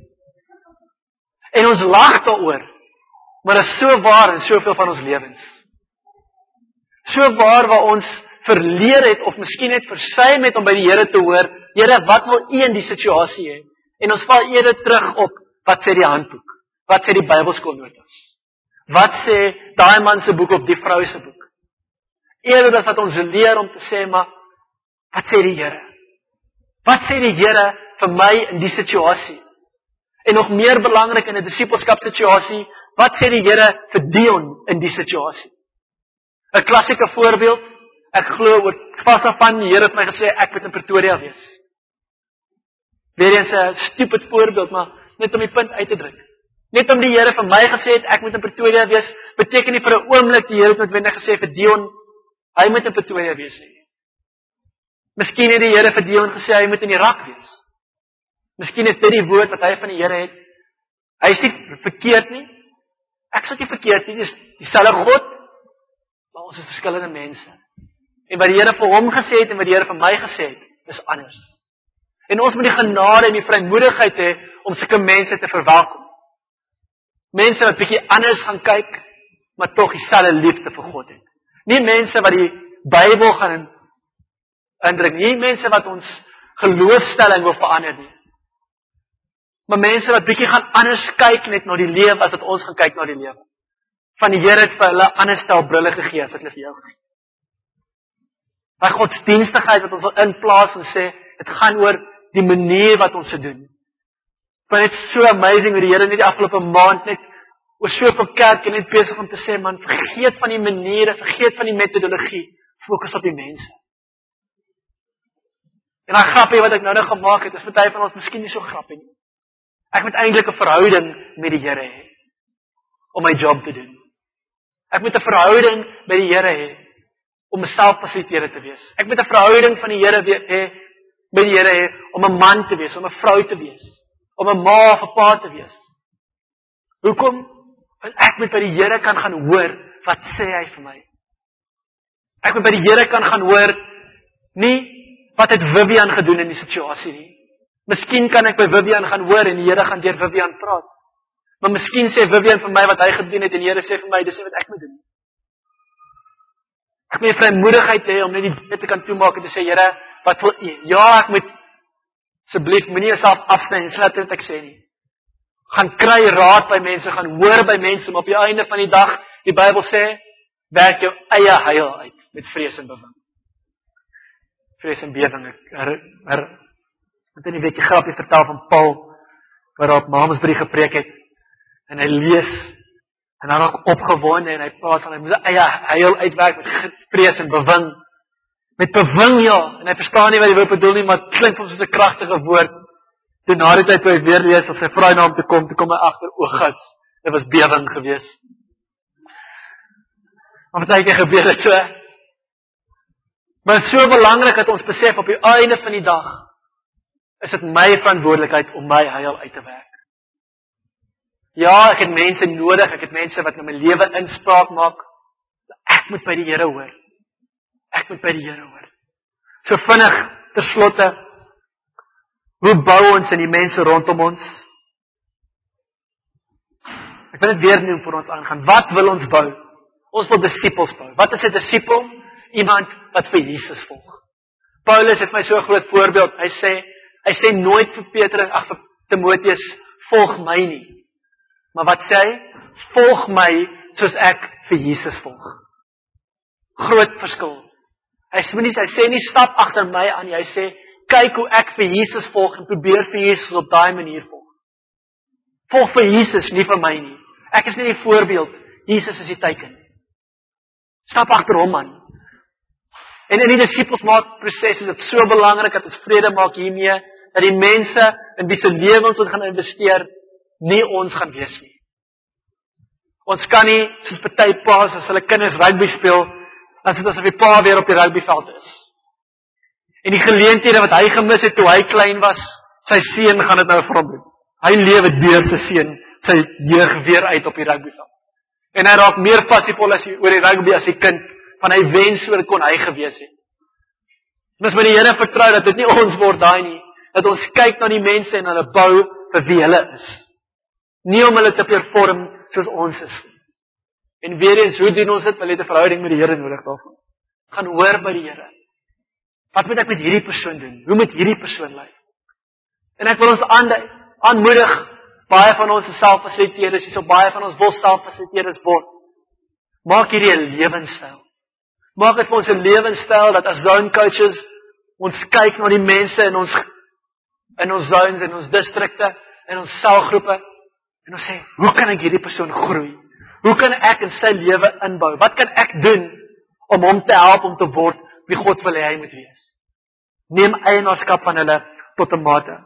En ons lag daaroor, maar dit is so waar in soveel van ons lewens. So waar waar ons verleer het, of miskien net versuim het om by die Here te hoor, Here, wat wil U in die situasie hê? En ons val eerder terug op, wat sê die handboek? Wat sê die Bybelskoolnotas? Wat sê daai man se boek of die vrou se boek? Eerder as wat ons leer om te sê, maar, wat sê die Here? Wat sê die Here vir my in die situasie? En nog meer belangrik in 'n disipelskap situasie, wat sê die Here vir Dion in die situasie? 'n Klassieke voorbeeld, ek glo oor vas af van die Here het my gesê ek moet in Pretoria wees. Weereens 'n stupid voorbeeld, maar net om die punt uit te druk. Net om die Here vir my gesê het ek moet in Pretoria wees, beteken nie vir 'n oomblik die Here het noodwendig gesê vir Dion hy moet in Pretoria wees nie. Miskien het die Here vir Dion gesê hy moet in Irak wees. Miskien is dit die woord wat hy van die Here het. Hy is nie verkeerd nie. Ek sê nie verkeerd nie, dis dieselfde God, maar ons is verskillende mense. En wat die Here vir hom gesê het en wat die Here vir my gesê het, is anders. En ons moet die genade en die vrymoedigheid hê om sulke mense te verwelkom. Mense wat bietjie anders gaan kyk, maar tog dieselfde liefde vir God het. Nie mense wat die Bybel gaan indruk, nie mense wat ons geloofstelling wil verander nie. Maar mense wat bietjie gaan anders kyk net na die lewe as wat ons gaan kyk na die lewe. Van die Here het vir hulle ander stel brille gegee as wat hulle vir jou gegee. By godsdienstigheid wat ons wil inplaas en sê, dit gaan oor die manier wat ons dit doen. Want dit is so amazing hoe die Here net die afgelope maand net oor soveel kerke net besig om te sê, man, vergeet van die maniere, vergeet van die metodologie, fokus op die mense. En daai grappie wat ek nou nou gemaak het, is party van ons miskien nie so grappie nie. Ek moet eintlik 'n verhouding met die Here hê om my job te doen. Ek moet 'n verhouding met die Here hê om myself fasiliteerder te wees. Ek moet 'n verhouding van die Here hê met die Here hê om 'n man te wees, om 'n vrou te wees, om 'n ma of 'n pa te wees. Hoekom? Want ek moet by die Here kan gaan hoor wat sê hy vir my. Ek moet by die Here kan gaan hoor nie wat het Vivian gedoen in die situasie nie. Miskien kan ek by Vivian gaan hoor en die Here gaan deur Vivian praat. Maar miskien sê Vivian vir my wat hy gedoen het en die Here sê vir my dis nie wat ek moet doen. Ek moet die vrymoedigheid hê om net die deur te kan toemaak en te sê, Here, wat wil U? Ja, ek moet asseblief moenie jouself afsny en slat wat ek sê nie. Gaan kry raad by mense, gaan hoor by mense, maar op die einde van die dag, die Bybel sê, werk jou eie heil uit met vrees en bewing. Vrees en bewing. Ek her, her, het in die weekie grapie vertel van Paul, waar hy op Maamsbury gepreek het, en hy lees, en hy raak opgewonde, en hy praat van, hy moet sy eie heil uitwerk met vrees en bewing. Met bewing, ja, en hy verstaan nie wat die woord bedoel nie, maar het klink vir soos 'n kragtige woord. Toe na die tyd toe hy weer lees, of sy vrou na hom toe kom, toe kom hy agter, o God, dit was bewing gewees. Maar wat het gebeur dit so? Maar het is so belangrik dat ons besef, op die einde van die dag, is dit my verantwoordelikheid om my heil uit te werk. Ja, ek het mense nodig, ek het mense wat in my lewe inspraak maak, ek moet by die Here hoor. Ek moet by die Here hoor. So vinnig, ter slotte, hoe bou ons in die mense rondom ons? Ek wil dit weer noem vir ons aangaan. Wat wil ons bou? Ons wil disippels bou. Wat is 'n disipel? Iemand wat vir Jesus volg. Paulus het my so 'n groot voorbeeld. Hy sê, hy sê nooit vir Petrus, ag vir Timoteus, volg my nie. Maar wat sê hy? Volg my soos ek vir Jesus volg. Groot verskil. Hy sê nie, hy sê nie stap agter my aan nie. Hy sê, kyk hoe ek vir Jesus volg en probeer vir Jesus op daai manier volg. Volg vir Jesus, nie vir my nie. Ek is nie die voorbeeld, Jesus is die teken. Stap agter hom aan. En in die disipelsmaakproses is dit so belangrik dat ons vrede maak hiermee, dat die mense in wie se lewens ons gaan investeer, nie ons gaan wees nie. Ons kan nie, soos party paas, as hulle kinders rugby speel, dan sit asof die pa weer op die rugbyveld is. En die geleenthede wat hy gemis het toe hy klein was, sy seun gaan dit nou vir hom doen. Hy lewe deur sy seun, sy jeug weer uit op die rugbyveld. En hy raak meer passievol as hy, oor die rugby as die kind, van hy wens so kon hy gewees het. Ons moet die Here vertrou dat dit nie ons word daai nie, dat ons kyk na die mense en hulle bou vir wie hulle is. Nie om hulle te perform soos ons is. En weer eens, hoe doen ons dit? Hulle het 'n verhouding met die Here nodig daarvan. Gaan hoor by die Here. Wat moet ek met hierdie persoon doen? Hoe moet hierdie persoon lyk? En ek wil ons aan, aanmoedig, baie van ons is selffasiliteerders, hierso baie van ons wil selffasiliteerders word. Maak hierdie 'n lewenstyl. Maak dit vir ons 'n lewenstyl dat as zone coaches ons kyk na die mense in ons in ons zones, in ons distrikte, in ons selgroepe en ons sê, hoe kan ek hierdie persoon groei? Hoe kan ek in sy lewe inbou? Wat kan ek doen om hom te help om te word wie God wil hê hy moet wees? Neem eienaarskap van hulle tot 'n mate.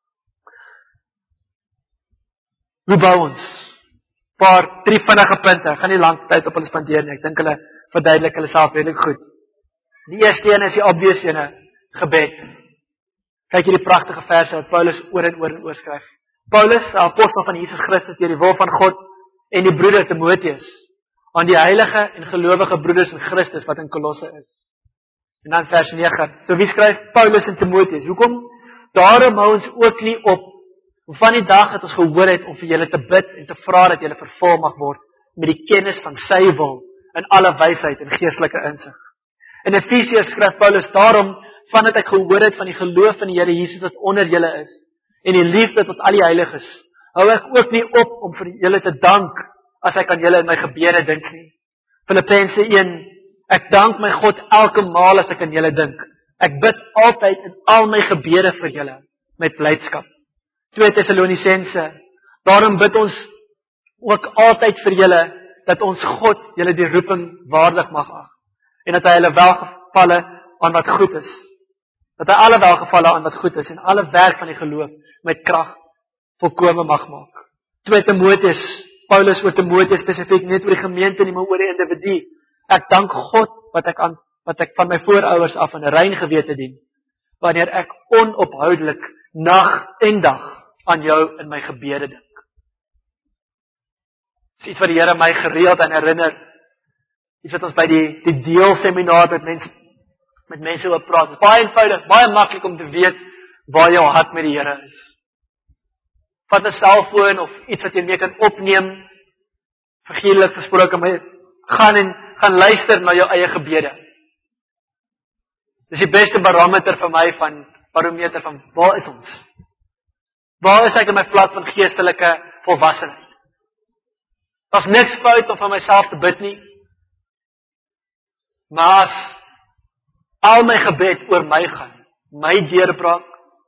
Hoe bou ons? Paar drie vinnige punte. Ek gaan nie lank tyd op hulle spandeer nie. Ek dink hulle verduidelik hulle self redelik goed. Die eerste een is die obvious ene, gebed. Kyk hierdie pragtige verse wat Paulus oor en oor en oor skryf. Paulus, 'n apostel van Jesus Christus deur die wil van God, en die broeder Timoteus, aan die heilige en gelowige broeders in Christus wat in Kolosse is. En dan vers nege. So wie skryf? Paulus en Timoteus. Hoekom? Daarom hou ons ook nie op van die dag het ons gehoor het om vir julle te bid en te vra dat julle vervul mag word met die kennis van sy wil in alle wysheid en geestelike insig. In Efesiërs skryf Paulus, daarom vandat ek gehoor het van die geloof in die Here Jesus wat onder julle is en die liefde tot al die heiliges, hou ek ook nie op om vir julle te dank as ek aan julle in my gebede dink nie. Filippense een, ek dank my God elke maal as ek aan julle dink. Ek bid altyd in al my gebede vir julle met blydskap. twee Tessalonisense, daarom bid ons ook altyd vir julle dat ons God julle die roeping waardig mag ag en dat hy hulle welgevalle aan wat goed is. Dat hy alle welgevalle aan wat goed is en alle werk van die geloof met krag volkome mag maak. twee Timoteus, Paulus oor Timoteus spesifiek, net oor die gemeente nie, maar oor die individu. Ek dank God wat ek aan wat ek van my voorouers af in 'n rein gewete dien, wanneer ek onophoudelik nag en dag aan jou in my gebede dink. Dis iets wat die Here my gereeld aan herinner. Iets wat ons by die die deelseminar met mense met mense oor praat. Dit is baie eenvoudig, baie maklik om te weet waar jou hart met die Here is. Vat 'n selfoon of iets wat jy mee kan opneem. Vergeetlik gesproke, my Gaan en gaan luister na jou eie gebede. Dis die beste barometer vir my van barometer van waar is ons? Waar is ek in my vlak van geestelike volwassenheid? Daar's niks fout om van myself te bid nie. Maar as al my gebed oor my gaan, my deurbraak,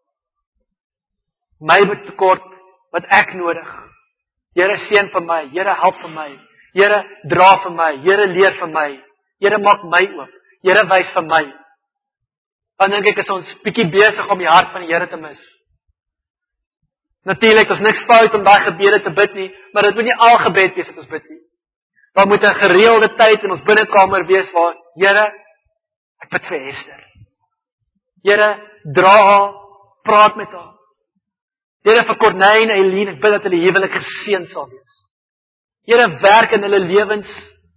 my tekort, wat ek nodig. Here seën vir my, Here help vir my, Here dra vir my, Here leer vir my, Here maak my oop, Here wys vir my. Dan dink ek is ons bietjie besig om die hart van die Here te mis. Natuurlik, daar's niks fout om daai gebede te bid nie, maar dit moet nie al gebed wees wat ons bid nie. Daar moet 'n gereelde tyd in ons binnekamer wees waar, Here, ek bid vir Esther. Here, dra haar, praat met haar. Here, vir Corneille en Eileen, ek bid dat hulle huwelik geseën sal wees. Here, werk in hulle lewens.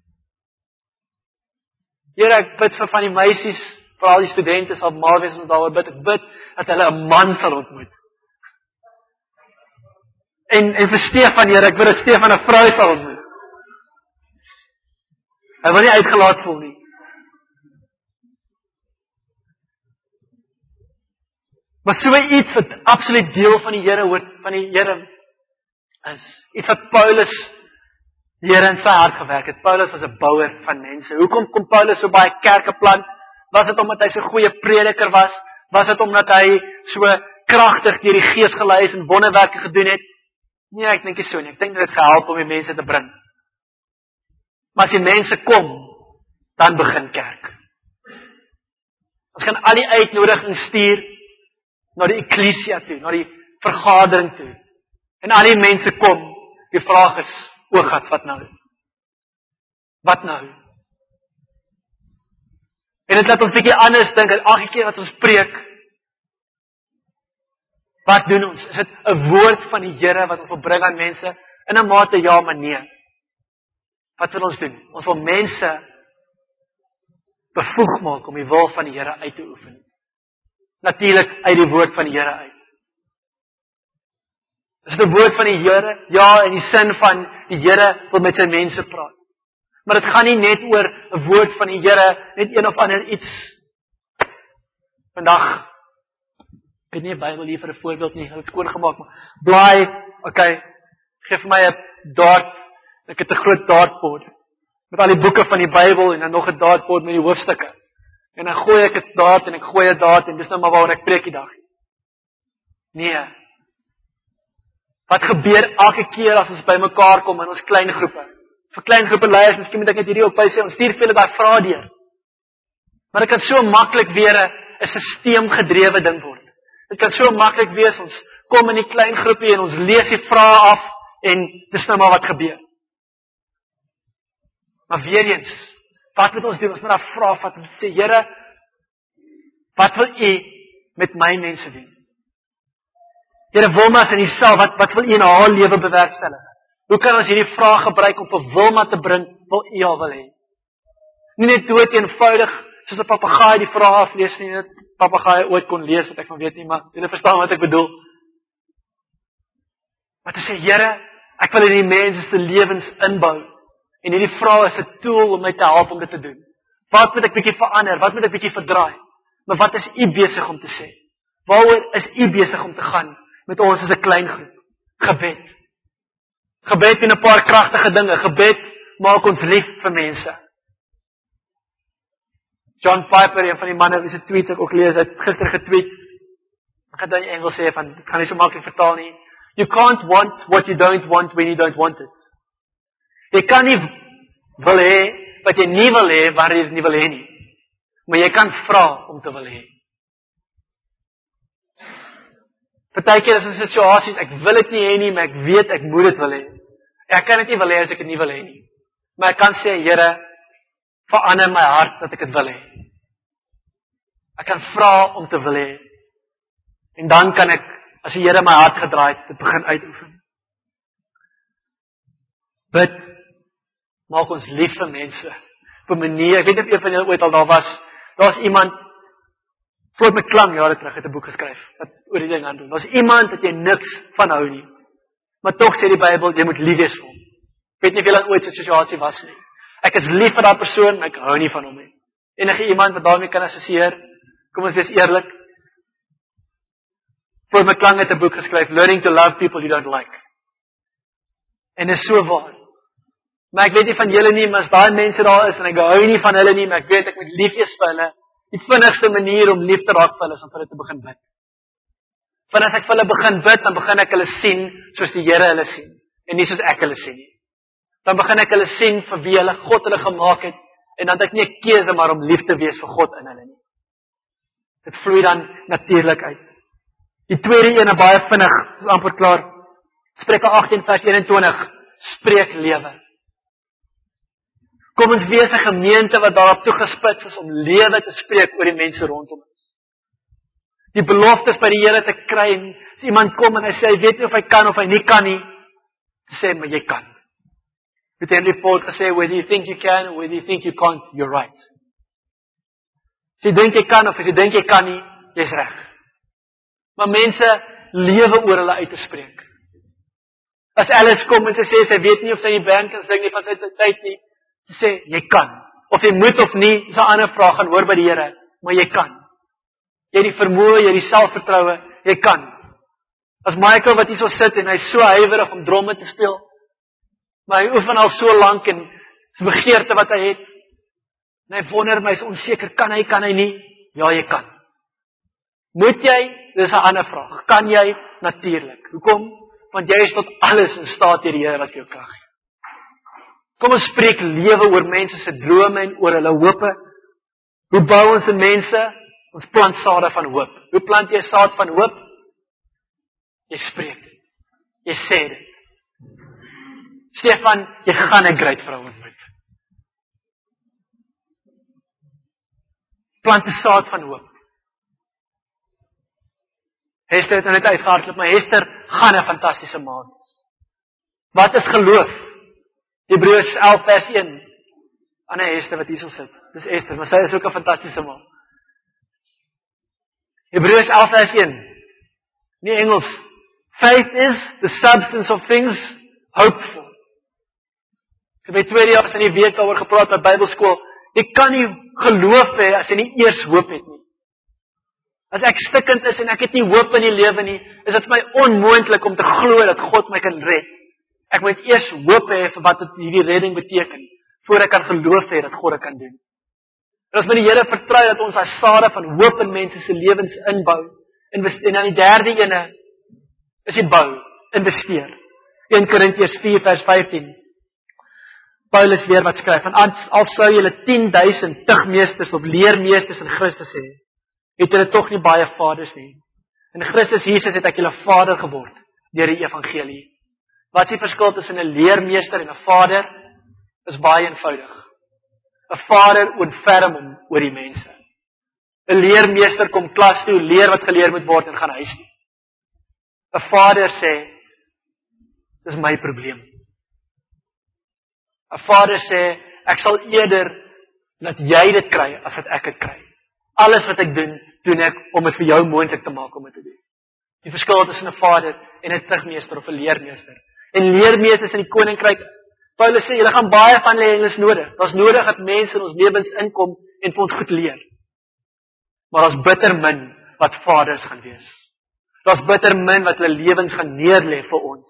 Here, ek bid vir van die meisies, vir al die studente sal maar wees om daaroor bid. Ek bid dat hulle 'n man sal ontmoet. En en vir Stefan, Here, ek bid dat Stefan 'n vrou sal ontmoet. Hy wil nie uitgelaat voel nie. Maar so iets wat absoluut deel van die Here hoort, van die Here is, iets wat Paulus die Here in sy hart gewerk het. Paulus was 'n bouer van mense. Hoekom kom Paulus so baie kerke plant? Was dit omdat hy so 'n goeie prediker was? Was dit omdat hy so kragtig deur die Gees gelei is en wonderwerke gedoen het? Nee, ek dink nie so nie. Ek dink dit het gehelp om die mense te bring. Maar as die mense kom, dan begin kerk. Ons gaan al die uitnodigings stuur na die eklesia toe, na die vergadering toe. En al die mense kom, die vraag is, o God, wat nou? Wat nou? En dit laat ons 'n bietjie anders dink, dat elke keer wat ons preek, wat doen ons? Is dit 'n woord van die Here wat ons wil bring aan mense? In 'n mate ja, maar nee. Wat wil ons doen? Ons wil mense bevoeg maak om die wil van die Here uit te oefen. Natuurlik uit die woord van die Here uit. Is dit 'n woord van die Here? Ja, in die sin van die Here wil met sy mense praat. Maar dit gaan nie net oor 'n woord van die Here, net een of ander iets. Vandag, ek het nie 'n Bybel hier vir 'n voorbeeld nie, ek het skoon gemaak, maar blaai, okay, geef my 'n dart, ek het 'n groot dartboard, met al die boeke van die Bybel, en dan nog 'n dartboard met die hoofstukke. En dan gooi ek 'n dart, en ek gooi 'n dart, en dis nou maar waaroor ek preek die dag. Nee. Wat gebeur elke keer as ons by mekaar kom in ons klein groepe? Vir klein groepe leiers, miskien moet ek net hierdie ook by sê, ons stuur vir hulle daai vrae deur. Maar dit kan so maklik weer 'n 'n sisteemgedrewe ding word. Dit kan so maklik wees, ons kom in die klein groepie en ons lees die vrae af en dis nou maar wat gebeur. Maar weer eens, wat moet ons doen? Ons moet daar vra vat en sê, Here, wat wil U met my mense doen? Here, Wilma is in die saal, wat, wat wil U in haar lewe bewerkstellig? Hoe kan ons hierdie vraag gebruik om vir Wilma te bring, wil U al wil hê? Nie net dood eenvoudig, soos 'n papegaai die vrae aflees nie, dat papegaai ooit kon lees, wat ek van weet nie, maar julle verstaan wat ek bedoel. Maar te sê, Here, ek wil in die mense se lewens inbou, en hierdie vraag is 'n tool om my te help om dit te doen. Wat moet ek bietjie verander? Wat moet ek bietjie verdraai? Maar wat is U besig om te sê? Waaroor is U besig om te gaan met ons as 'n klein groep? Gebed. Gebed en 'n paar kragtige dinge. Gebed maak ons lief vir mense. John Piper, een van die manne wie se tweets ek ook lees, het gister getweet. Ek gaan dit in Engels sê, van ek kan nie so maklik vertaal nie. You can't want what you don't want when you don't want it. Jy kan nie wil hê wat jy nie wil hê waar jy dit nie wil hê nie. Maar jy kan vra om te wil hê. Partykeer is 'n situasie, ek wil dit nie hê nie, maar ek weet ek moet dit wil hê. Ek kan dit nie wil hê as ek dit nie wil hê nie. Maar ek kan sê, Here, verander my hart dat ek dit wil hê. Ek kan vra om te wil hê. En dan kan ek, as die Here my hart gedraai het, dit begin uitoefen. Bid, maak ons lief vir mense. Op 'n manier, ek weet nie of een van julle ooit al daar was, daar's iemand, Floyd McClung jare terug het 'n boek geskryf, wat oor die ding aan doen. Daar's iemand wat jy niks van hou nie. Maar tog sê die Bybel, jy moet lief wees vir hom. Ek weet nie of julle ooit so 'n situasie was nie. Ek is lief vir daai persoon, maar ek hou nie van hom nie. Enige iemand wat daarmee kan assosieer? Kom ons wees eerlik. Paul McClung het 'n boek geskryf, Learning to Love People You Don't Like. En dit is so waar. Maar ek weet nie van julle nie, maar as daai mense daar is en ek hou nie van hulle nie, maar ek weet ek moet lief wees vir hulle. Die vinnigste manier om lief te raak vir hulle is om vir hulle te begin bid. Want as ek vir hulle begin bid, dan begin ek hulle sien soos die Here hulle sien en nie soos ek hulle sien nie. Dan begin ek hulle sien vir wie hulle God hulle gemaak het en dan het ek nie 'n keuse maar om lief te wees vir God in hulle nie. Dit vloei dan natuurlik uit. Die tweede een, baie vinnig, is amper klaar. Spreuke agttien vers eenentwintig, spreek lewe. Kom ons wees 'n gemeente wat daarop toegespits is om lewe te spreek oor die mense rondom ons. Die beloftes by die Here te kry en as iemand kom en hy sê hy weet nie of hy kan of hy nie kan nie, te sê maar jy kan. Met Henry Ford gesê, whether you think you can or whether you think you can't, you're right. As jy dink jy kan of as jy dink jy kan nie, jy's reg. Maar mense lewe oor hulle uit te spreek. As Alice kom en sy sê sy weet nie of sy in die band kan sing nie van sy tyd nie, sy sê jy kan. Of jy moet of nie, is 'n ander vraag, gaan hoor by die Here, maar jy kan. Jy het die vermoë, jy het die selfvertroue, jy kan. As Michael wat hier so sit en hy's so huiwerig om dromme te speel, maar hy oefen al so lank en is begeerte wat hy het, en hy wonder my, is onseker, kan hy, kan hy nie? Ja, jy kan. Moet jy? Dis 'n ander vraag. Kan jy? Natuurlik. Hoekom? Want jy is tot alles in staat deur die Here wat vir jou krag gee. Kom ons spreek lewe oor mense se drome en oor hulle hope. Hoe bou ons in mense? Ons plant sade van hoop. Hoe plant jy saad van hoop? Jy spreek dit. Jy sê dit. Stefan, jy gaan 'n great vrou ontmoet. Plant 'n saad van hoop. Hester het net uitgehardloop, maar Hester gaan 'n fantastiese ma wees. Wat is geloof? Hebreërs elf vers een. Anne Hester wat hierso sit. Dis Esther, maar sy is ook 'n fantastiese ma. Hebreërs elf vers een. Nie Engels. Faith is the substance of things hoped for. Ek het by tweede jaar in die week daaroor gepraat by Bybelskool. Jy kan nie geloof hê as jy nie eers hoop het nie. As ek stikkend is en ek het nie hoop in die lewe nie, is dit vir my onmoontlik om te glo dat God my kan red. Ek moet eers hoop hê vir wat dit hierdie redding beteken, voor ek kan geloof hê dat God dit kan doen. En as my die Here vertrou dat ons as sade van hoop in mense se lewens inbou, en dan die derde ene is die bou, investeer. Eerste Korintiërs vier vers vyftien. Paulus weer wat skryf, en as, al sou julle tien duisend tugmeesters of leermeesters in Christus hê, het julle tog nie baie vaders nie. In Christus Jesus het ek julle vader geword deur die evangelie. Wat is die verskil tussen 'n leermeester en 'n vader? Is baie eenvoudig. 'n Vader ontferm hom oor die mense. 'n Leermeester kom klas toe, leer wat geleer moet word en gaan huis toe. 'n Vader sê, dis my probleem. 'n Vader sê, ek sal eerder dat jy dit kry as dat ek dit kry. Alles wat ek doen, doen ek om dit vir jou moontlik te maak om dit te doen. Die verskil tussen 'n vader en 'n tugmeester of 'n leermeester. En leermeesters in die koninkryk, Paulus sê, julle gaan baie van hulle is nodig. Daar's nodig dat mense in ons lewens inkom en vir ons goed leer. Maar daar's bitter min wat vaders gaan wees. Daar's bitter min wat hulle lewens gaan neerlê vir ons.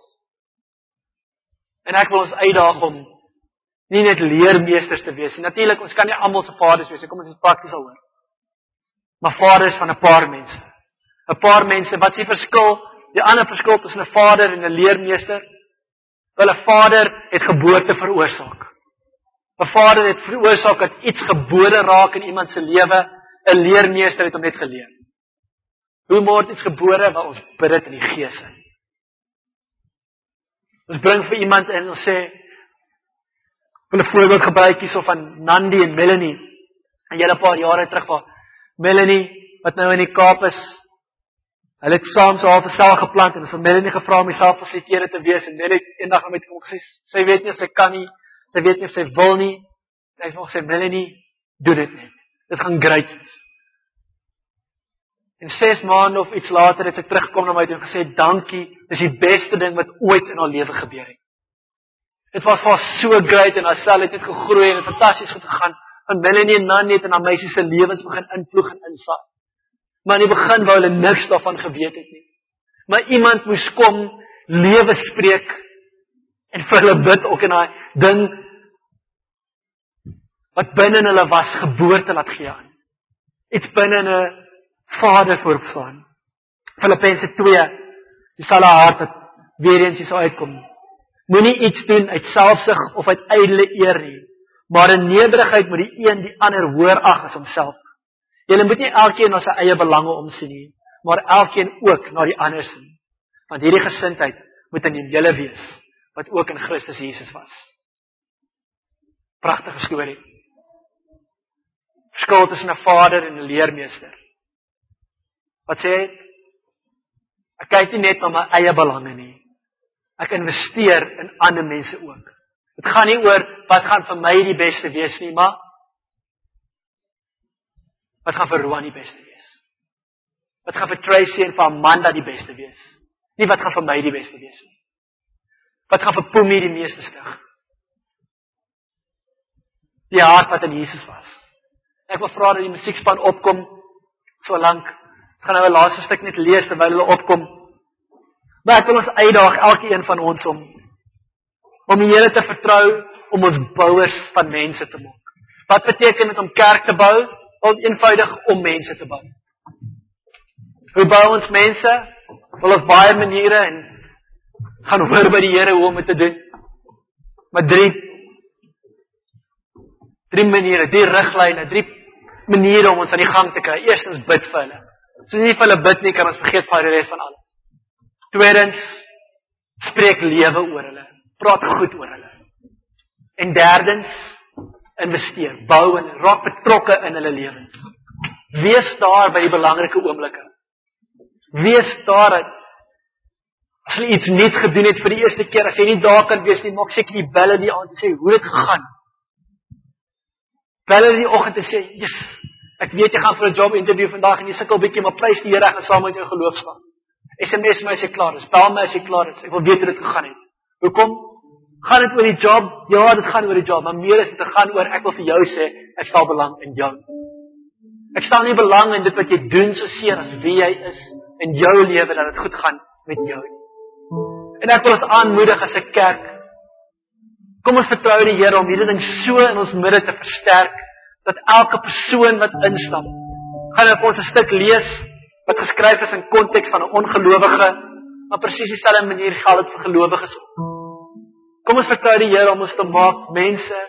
En ek wil ons uitdaag om nie net leermeesters te wees nie. Natuurlik, ons kan nie almal se vaders wees nie. Kom ons is prakties daaroor. Maar vaders van 'n paar mense. 'n Paar mense, wat is die verskil? Die ander verskil tussen 'n vader en 'n leermeester? Wel, 'n vader het geboorte veroorsaak. 'n Vader het veroorsaak dat iets gebore raak in iemand se lewe. 'n Leermeester het hom net geleer. Hoe word iets gebore? Waar ons bid dit in die gees in. Ons bring vir iemand en ons sê, ek wil 'n voorbeeld gebruik hierso van Nandi en Melanie. En julle 'n paar jare terug waar Melanie, wat nou in die Kaap is, hulle het saam so half 'n sel geplant en ons het Melanie gevra om die selffasiliteerder te wees en Melanie het eendag met hom gesê, sy weet nie of sy kan nie, sy weet nie of sy wil nie. En hy het nog gesê, Melanie, doen dit net. Dit gaan great wees. En ses maande of iets later het sy teruggekom na my toe en gesê, dankie, dis die beste ding wat ooit in haar lewe gebeur het. Dit was vir so great en haar sel het net gegroei en het fantasties goed gegaan. En Melanie en Nan het in haar meisie se lewens begin invloeg en insaai. Maar in die begin wou hulle niks daarvan geweet het nie. Maar iemand moes kom, lewe spreek en vir hulle bid ook in daai ding wat binne hulle was, geboorte laat gee aan. Iets binne 'n vader voorstaan. Filippense twee, die sal haar hart dat weer eens hier uitkom. Moenie iets doen uit selfsug of uit ydelle eer nie, maar in nederigheid moet die een die ander hoër ag as homself. Julle moet nie elkeen na sy eie belange omsien nie, maar elkeen ook na die ander sien. Want hierdie gesindheid moet in julle wees, wat ook in Christus Jesus was. Pragtige storie. Verskil tussen 'n vader en 'n leermeester. Wat sê hy? Ek kyk nie net na my eie belange nie. Ek investeer in ander mense ook. Dit gaan nie oor wat gaan vir my die beste wees nie, maar wat gaan vir Roan die beste wees? Wat gaan vir Tracy en vir Amanda die beste wees? Nie wat gaan vir my die beste wees nie. Wat gaan vir Pumi die meeste stig? Die hart wat in Jesus was. Ek wil vra dat die musiekspan opkom so lank. Ons gaan nou 'n laaste stuk net lees terwyl hulle opkom. Maar ek wil ons uitdaag, elke een van ons om om die Here te vertrou om ons bouers van mense te maak. Wat beteken dit om kerk te bou? Wel eenvoudig om mense te bou. Hoe bou ons mense? Wel ons baie maniere en gaan hoor by die Here hoe om dit te doen. Maar drie drie maniere, drie riglyne, drie maniere om ons aan die gang te kry. Eerstens bid vir hulle. As ons nie vir hulle bid nie, kan ons vergeet van die res van alles. Tweedens, spreek lewe oor hulle. Praat goed oor hulle. En derdens, investeer, bou en raak betrokke in hulle lewens. Wees daar by die belangrike oomblikke. Wees daar dat as jy iets net gedoen het vir die eerste keer, as jy nie daar kan wees nie, maak seker jy bel die aand en sê, hoe het gegaan? Bel hulle die oggend en sê, yes, ek weet jy gaan vir 'n job interview vandag en jy sukkel bietjie, maar prys die Here, ek gaan saam met jou geloof staan. S M S my as jy klaar is, bel my as jy klaar is, ek wil weet hoe dit gegaan het. Hoekom? Gaan dit oor die job? Ja, dit gaan oor die job, maar meer is dit te gaan oor, ek wil vir jou sê, ek stel belang in jou. Ek stel nie belang in dit wat jy doen so seer as wie jy is, in jou lewe, dat dit goed gaan met jou. En ek wil ons aanmoedig as 'n kerk, kom ons vertrou die Here om hierdie ding so in ons midde te versterk, dat elke persoon wat instap, gaan op ons 'n stuk lees, wat geskryf is in konteks van 'n ongelowige, maar presies dieselfde manier geld dit vir gelowiges ook. Kom ons vertrou die Here om ons te maak mense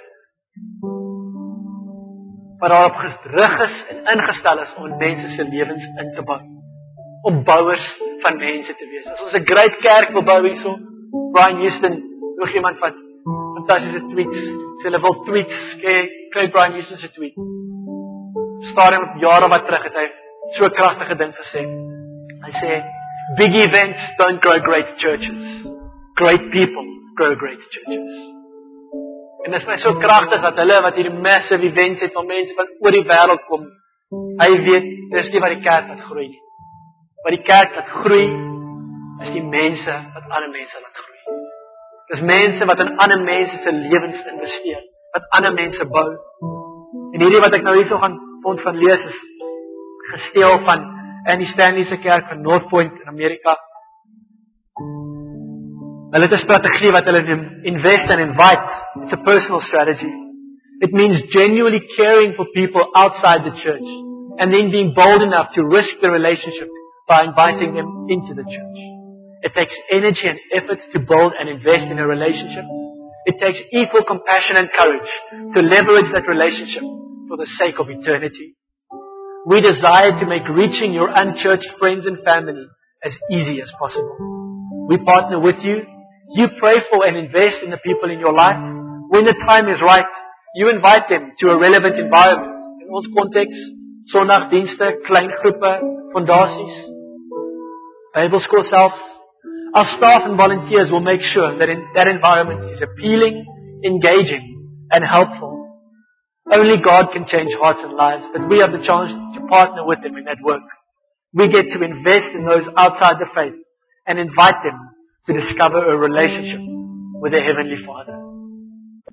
wat daarop gerig is en ingestel is om mense se lewens in te bou. Om bouers van mense te wees. As ons 'n great kerk wil bou hierso, Brian Houston, nog iemand wat fantastiese tweets, sê hulle wil tweets, kry, kry Brian Houston se tweet. Stadium op jare wat terug het hy so 'n kragtige ding gesê. Hy sê, big events don't grow great churches. Great people grow great churches. En dit is my so kragtig dat hulle wat hierdie massive events het van mense van oor die wêreld kom, hy weet, dis nie wat die kerk laat groei nie. Wat die kerk laat groei, is die mense wat ander mense laat groei. Dis mense wat in ander mense se lewens investeer, wat ander mense bou. En hierdie wat ek nou hierso gaan vond van lees is gesteel van Annie Stanley se kerk van North Point in Amerika. Hulle het 'n strategie wat hulle invest and invite. It's a personal strategy. It means genuinely caring for people outside the church and then being bold enough to risk the relationship by inviting them into the church. It takes energy and effort to build and invest in a relationship. It takes equal compassion and courage to leverage that relationship for the sake of eternity. We desire to make reaching your unchurched friends and family as easy as possible. We partner with you. You pray for and invest in the people in your life. When the time is right, you invite them to a relevant environment. In ons konteks, sondagdienste, klein groepe, fondasies, Bybelskool selfs. Our staff and volunteers will make sure that in that environment is appealing, engaging, and helpful. Only God can change hearts and lives, but we have the chance to partner with them in that work. We get to invest in those outside the faith and invite them to discover a relationship with their Heavenly Father.